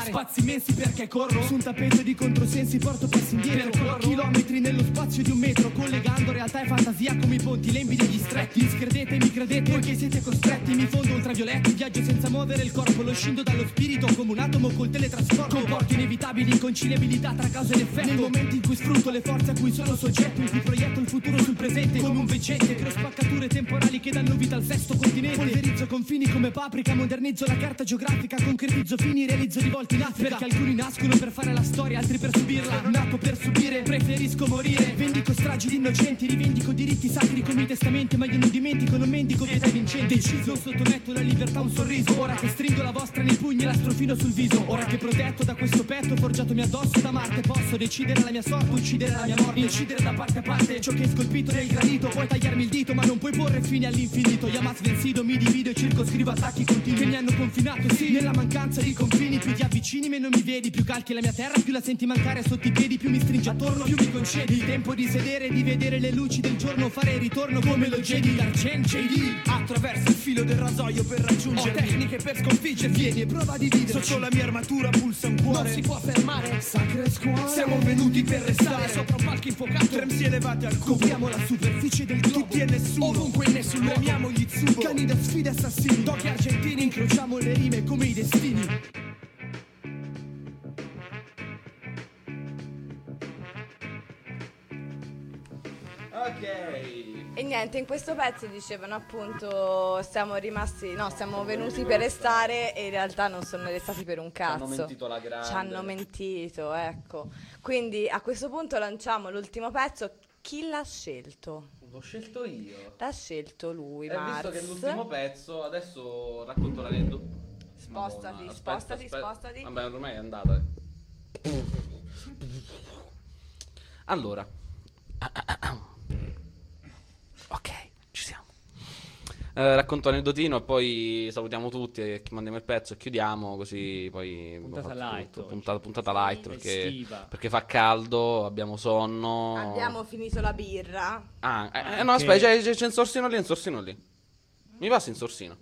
fare spazi immensi perché corro su un tappeto di controsensi, porto passi indietro, percorro chilometri nello spazio di un metro, collegando realtà e fantasia come i ponti, lembi degli stretti. Discredete, mi credete, poiché siete costretti. Mi fondo ultravioletti, viaggio senza muovere il corpo, lo scindo dallo spirito come un atomo col teletrasporto. Comporto inevitabili inconciliabilità tra causa ed effetto, nel momento in cui sfrutto le forze a cui sono soggetto, in cui proietto il futuro sul presente come un veggente. Creo spaccature temporali che danno vita al sesto continente, polverizzo confini come paprika, modernizzo la carta geografica, concretizzo fini, realizzo rivolti in Africa, perché alcuni nascono per fare la storia, altri per subirla. Nato per subire, preferisco morire, vendico stragi di innocenti, rivendico diritti sacri come i testamenti, ma io non dimentico, non mendico pietà vincente. Deciso, non sottometto la libertà a un sorriso, ora che stringo la vostra nei pugni e la strofino sul viso, ora che protetto da questo petto forgiatomi addosso da Marte, posso decidere la mia sorte, uccidere la mia morte, incidere da parte a parte ciò che è scolpito nel granito. Puoi tagliarmi il dito ma non puoi porre fine all'infinito. Yamas vencido, mi divido e circoscrivo attacchi continui che mi hanno confinato, sì, nella mancanza di confini. Più ti avvicini meno mi vedi, più calchi la mia terra, più la senti mancare sotto i piedi, più mi stringi attorno, più mi concedi il tempo di sedere e di vedere le luci del giorno, fare ritorno come lo Jedi d'Argent JD. Attraverso il filo del rasoio per raggiungere, ho tecniche per sconfiggere, vieni e prova a dividere. Sotto la mia armatura pulsa un cuore, non si può fermare, sacre scuole. Siamo venuti per restare sopra un palco infuocato, tremsi elevati al cubo, copriamo la superficie del globo, tutti e nessuno, ovunque in nessun luogo, premiamo gli Tsubo, cani da sfide assassini, doghi argentini, incrociamo le rime come i destini. Ok. E niente, in questo pezzo dicevano appunto siamo venuti per restare e in realtà non sono restati per un cazzo. Ci hanno mentito la grande. Ci hanno mentito, ecco. Quindi a questo punto lanciamo l'ultimo pezzo. Chi l'ha scelto? L'ho scelto io. L'ha scelto lui, E Mars. visto che è l'ultimo pezzo, adesso racconto l'aneddoto. Spostati, Madonna, spostati, aspetta. spostati. Vabbè, ormai è andata. Allora. Ok, ci siamo. Racconto aneddotino e poi salutiamo tutti e mandiamo il pezzo e chiudiamo, così poi Puntata light oggi. puntata light Estiva. perché fa caldo, abbiamo sonno. Abbiamo finito la birra. No, aspetta, c'è un sorsino lì. Mi passi in sorsino.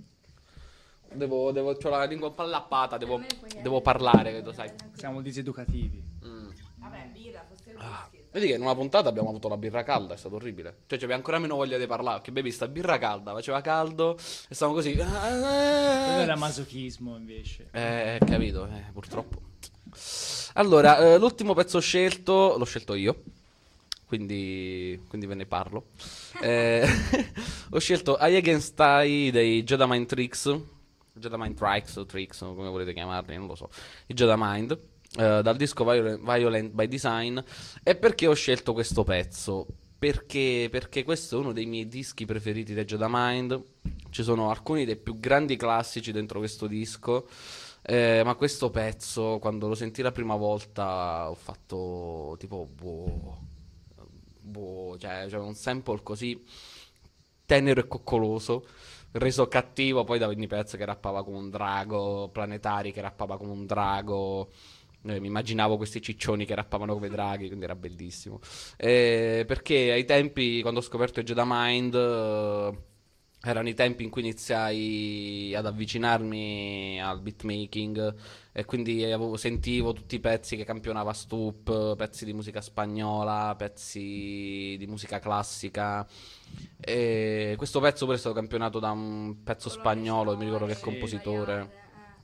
C'ho la lingua un po' allappata, devo parlare, credo, sai. Siamo diseducativi. Vabbè, birra, fosse il Vedi che in una puntata abbiamo avuto la birra calda, è stato orribile. Cioè, c'aveva ancora meno voglia di parlare. Che bevi sta birra calda, faceva caldo e stavamo così. Quello era masochismo invece. Capito, purtroppo. Allora, l'ultimo pezzo scelto l'ho scelto io. Quindi ve ne parlo. Ho scelto I Against I dei Jedi Mind Tricks. Jedi Mind Tricks o Tricks, come volete chiamarli, non lo so. I Jedi Mind. Dal disco Violent by Design. E perché ho scelto questo pezzo? Perché questo è uno dei miei dischi preferiti dei Jedi Mind. Ci sono alcuni dei più grandi classici dentro questo disco, ma questo pezzo, quando lo sentii la prima volta, ho fatto tipo cioè un sample così tenero e coccoloso, reso cattivo poi da ogni pezzo che rappava come un drago, Planetari che rappava come un drago. Mi immaginavo questi ciccioni che rappavano come draghi, quindi era bellissimo. Perché ai tempi, quando ho scoperto i Jedi Mind, erano i tempi in cui iniziai ad avvicinarmi al beatmaking e quindi sentivo tutti i pezzi che campionava Stup, pezzi di musica spagnola, pezzi di musica classica. E questo pezzo pure è stato campionato da un pezzo spagnolo, mi ricordo che compositore.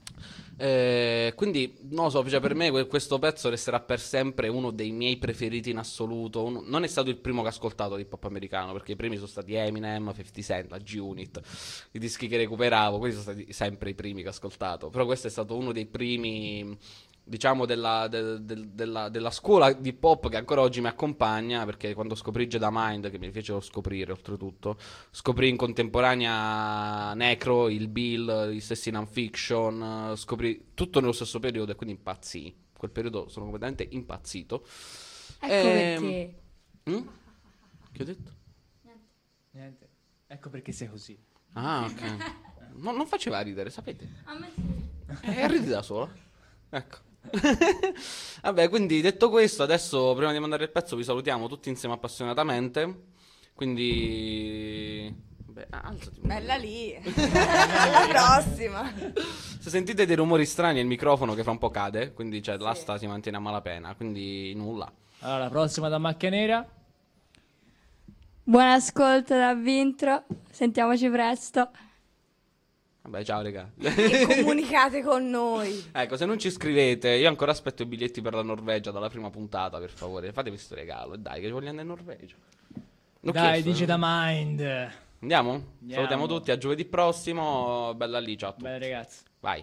Quindi non lo so, cioè per me questo pezzo resterà per sempre uno dei miei preferiti in assoluto. Non è stato il primo che ho ascoltato di hip hop americano, perché i primi sono stati Eminem, 50 Cent, la G-Unit, i dischi che recuperavo, questi sono stati sempre i primi che ho ascoltato. Però questo è stato uno dei primi, diciamo, della scuola di pop che ancora oggi mi accompagna, perché quando scoprì Jedi Mind, che mi fecero scoprire oltretutto, scoprì in contemporanea Necro, il Bill, gli stessi Non-Fiction, scoprì tutto nello stesso periodo e quindi impazzì. Quel periodo sono completamente impazzito. Ecco perché. Che ho detto? Niente. Ecco perché sei così. Ah, ok. Non faceva ridere, sapete? A me sì. Ridi da solo. Ecco. Vabbè, quindi detto questo, adesso prima di mandare il pezzo vi salutiamo tutti insieme appassionatamente. Quindi Beh, alzati. Bella lì. Alla prossima. Se sentite dei rumori strani è il microfono che fra un po' cade, quindi cioè, l'asta si mantiene a malapena, quindi nulla. Allora, la prossima da Macchia Nera. Buon ascolto da Vintro, sentiamoci presto. Vabbè, ciao raga. E comunicate con noi. Ecco, se non ci scrivete, io ancora aspetto i biglietti per la Norvegia dalla prima puntata, per favore. Fatevi questo regalo, e dai, che voglio andare in Norvegia. Dai, dice da Mind. Andiamo? Salutiamo tutti, a giovedì prossimo. Bella lì, ciao a tutti. Bene ragazzi. Vai.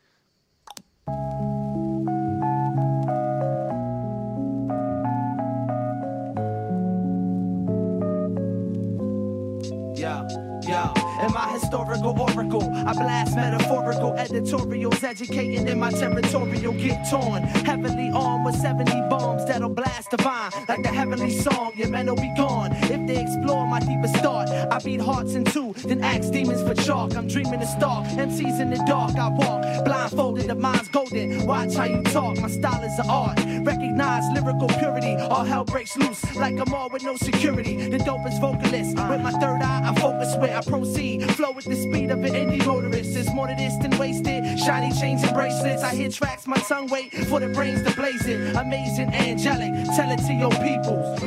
Yo, in my historical oracle, I blast metaphorical editorials, educating in my territorial, get torn. Heavily armed with 70 bombs that'll blast divine like the heavenly song. Your men will be gone if they explore my deepest thought. I beat hearts in two, then axe demons for chalk. I'm dreaming of stalk, MCs in the dark. I walk blindfolded, the mind's golden. Watch how you talk, my style is an art. Recognize lyrical purity, all hell breaks loose like I'm all with no security. The dopest vocalist, with my third eye, I focus where I proceed. Flow with the speed of an indie motorist. There's more to this than wasted. Shiny chains and bracelets. I hit tracks, my tongue wait for the brains to blaze it. Amazing, angelic. Tell it to your peoples.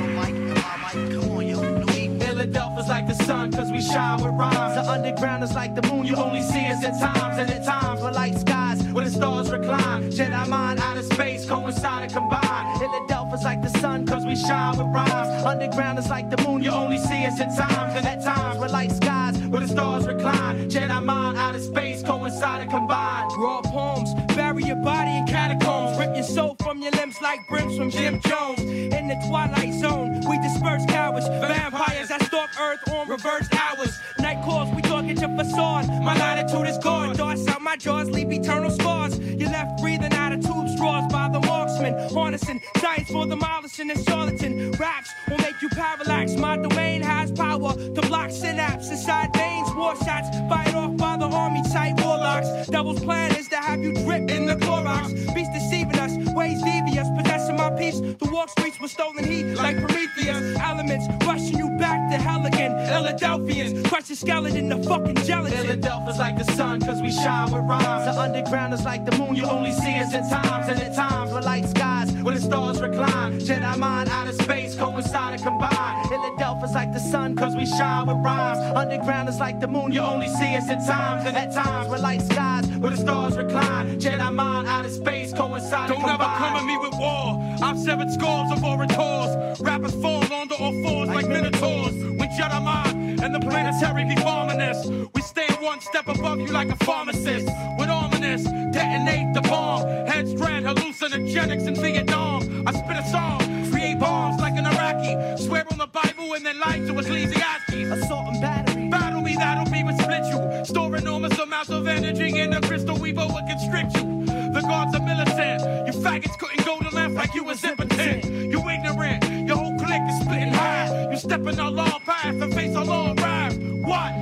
Come on, yo. Philadelphia's like the sun, cause we shine with rhymes. The underground is like the moon, you only see us at times. And at times we're like skies where the stars recline. Jedi mind, outer space, coincide and combine. Philadelphia's like the sun, cause we shine with rhymes. Underground is like the moon, you only see us at times. And at times we're like skies where the stars recline. Jedi mind, outer space, coincide and combine. Raw poems, bury your body in catacombs. Rip your soul from your limbs like brims from Jim Jones. In the twilight zone, we disperse cowards. Vampires that stalk earth on reverse hours. Night calls, we talk at your facade. My latitude is gone. Darts out my jaws, leave eternal scars. You're left breathing out of tube straws by the marksman. Harnessing science for the demolishing and charlatan. Raps will make you parallax. My domain has power to block synapse inside veins. War shots fired off by the army type warlocks. Devil's plan is to have you drip in the Clorox. Beast deceiving us, ways devious, possessing my peace. The walk streets with stolen heat like Prometheus. Elements rushing you back to hell again. Philadelphians, crush your skeleton to fucking gelatin. Philadelphia's like the sun, cause we shine with rhymes. The underground is like the moon, you only see us at times. And at times we're like skies where the stars recline. Jedi mind, outer space, coincide and combine. Philadelphia's like the sun, cause we shine with rhymes. Underground is like the moon, you only see us at times. And at times we're like skies where the stars recline. Jedi mind, outer space, coincide and combine. Don't ever come at me with war. I've severed scores of orators. Rappers fall under all fours like minotaurs. We Jedi mind and the planetary be farming us. We stand one step above you like a pharmacist. With ominous, detonate the bomb. Head strand hallucinogenics in Vietnam. I spit a song, create bombs like an Iraqi. Swear on the Bible and then lie to us lazy asses. Assault and battery. Battle me, that'll be what split you. Store enormous amounts of energy in a crystal weaver will constrict you. The guards are militant. You faggots couldn't go to left like you was impotent. You ignorant. Your whole clique is split in half. You step in our law path and face our law wrath. What?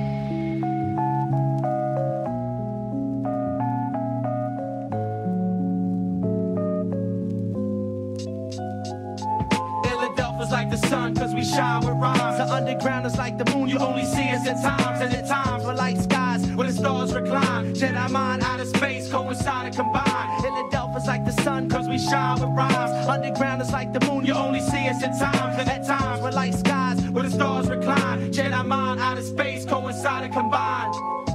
Philadelphia's like the sun, cause we shine with rhymes. The underground is like the moon, you only see us at times. And at times we're like skies where the stars recline. Jedi mind, outer space, coincide and combine. Philadelphia's like the sun, cause we shine with rhymes. Underground is like the moon, you only see us at times. And at times we're like skies where the stars recline. Jedi mind, outer space, coincide and combine.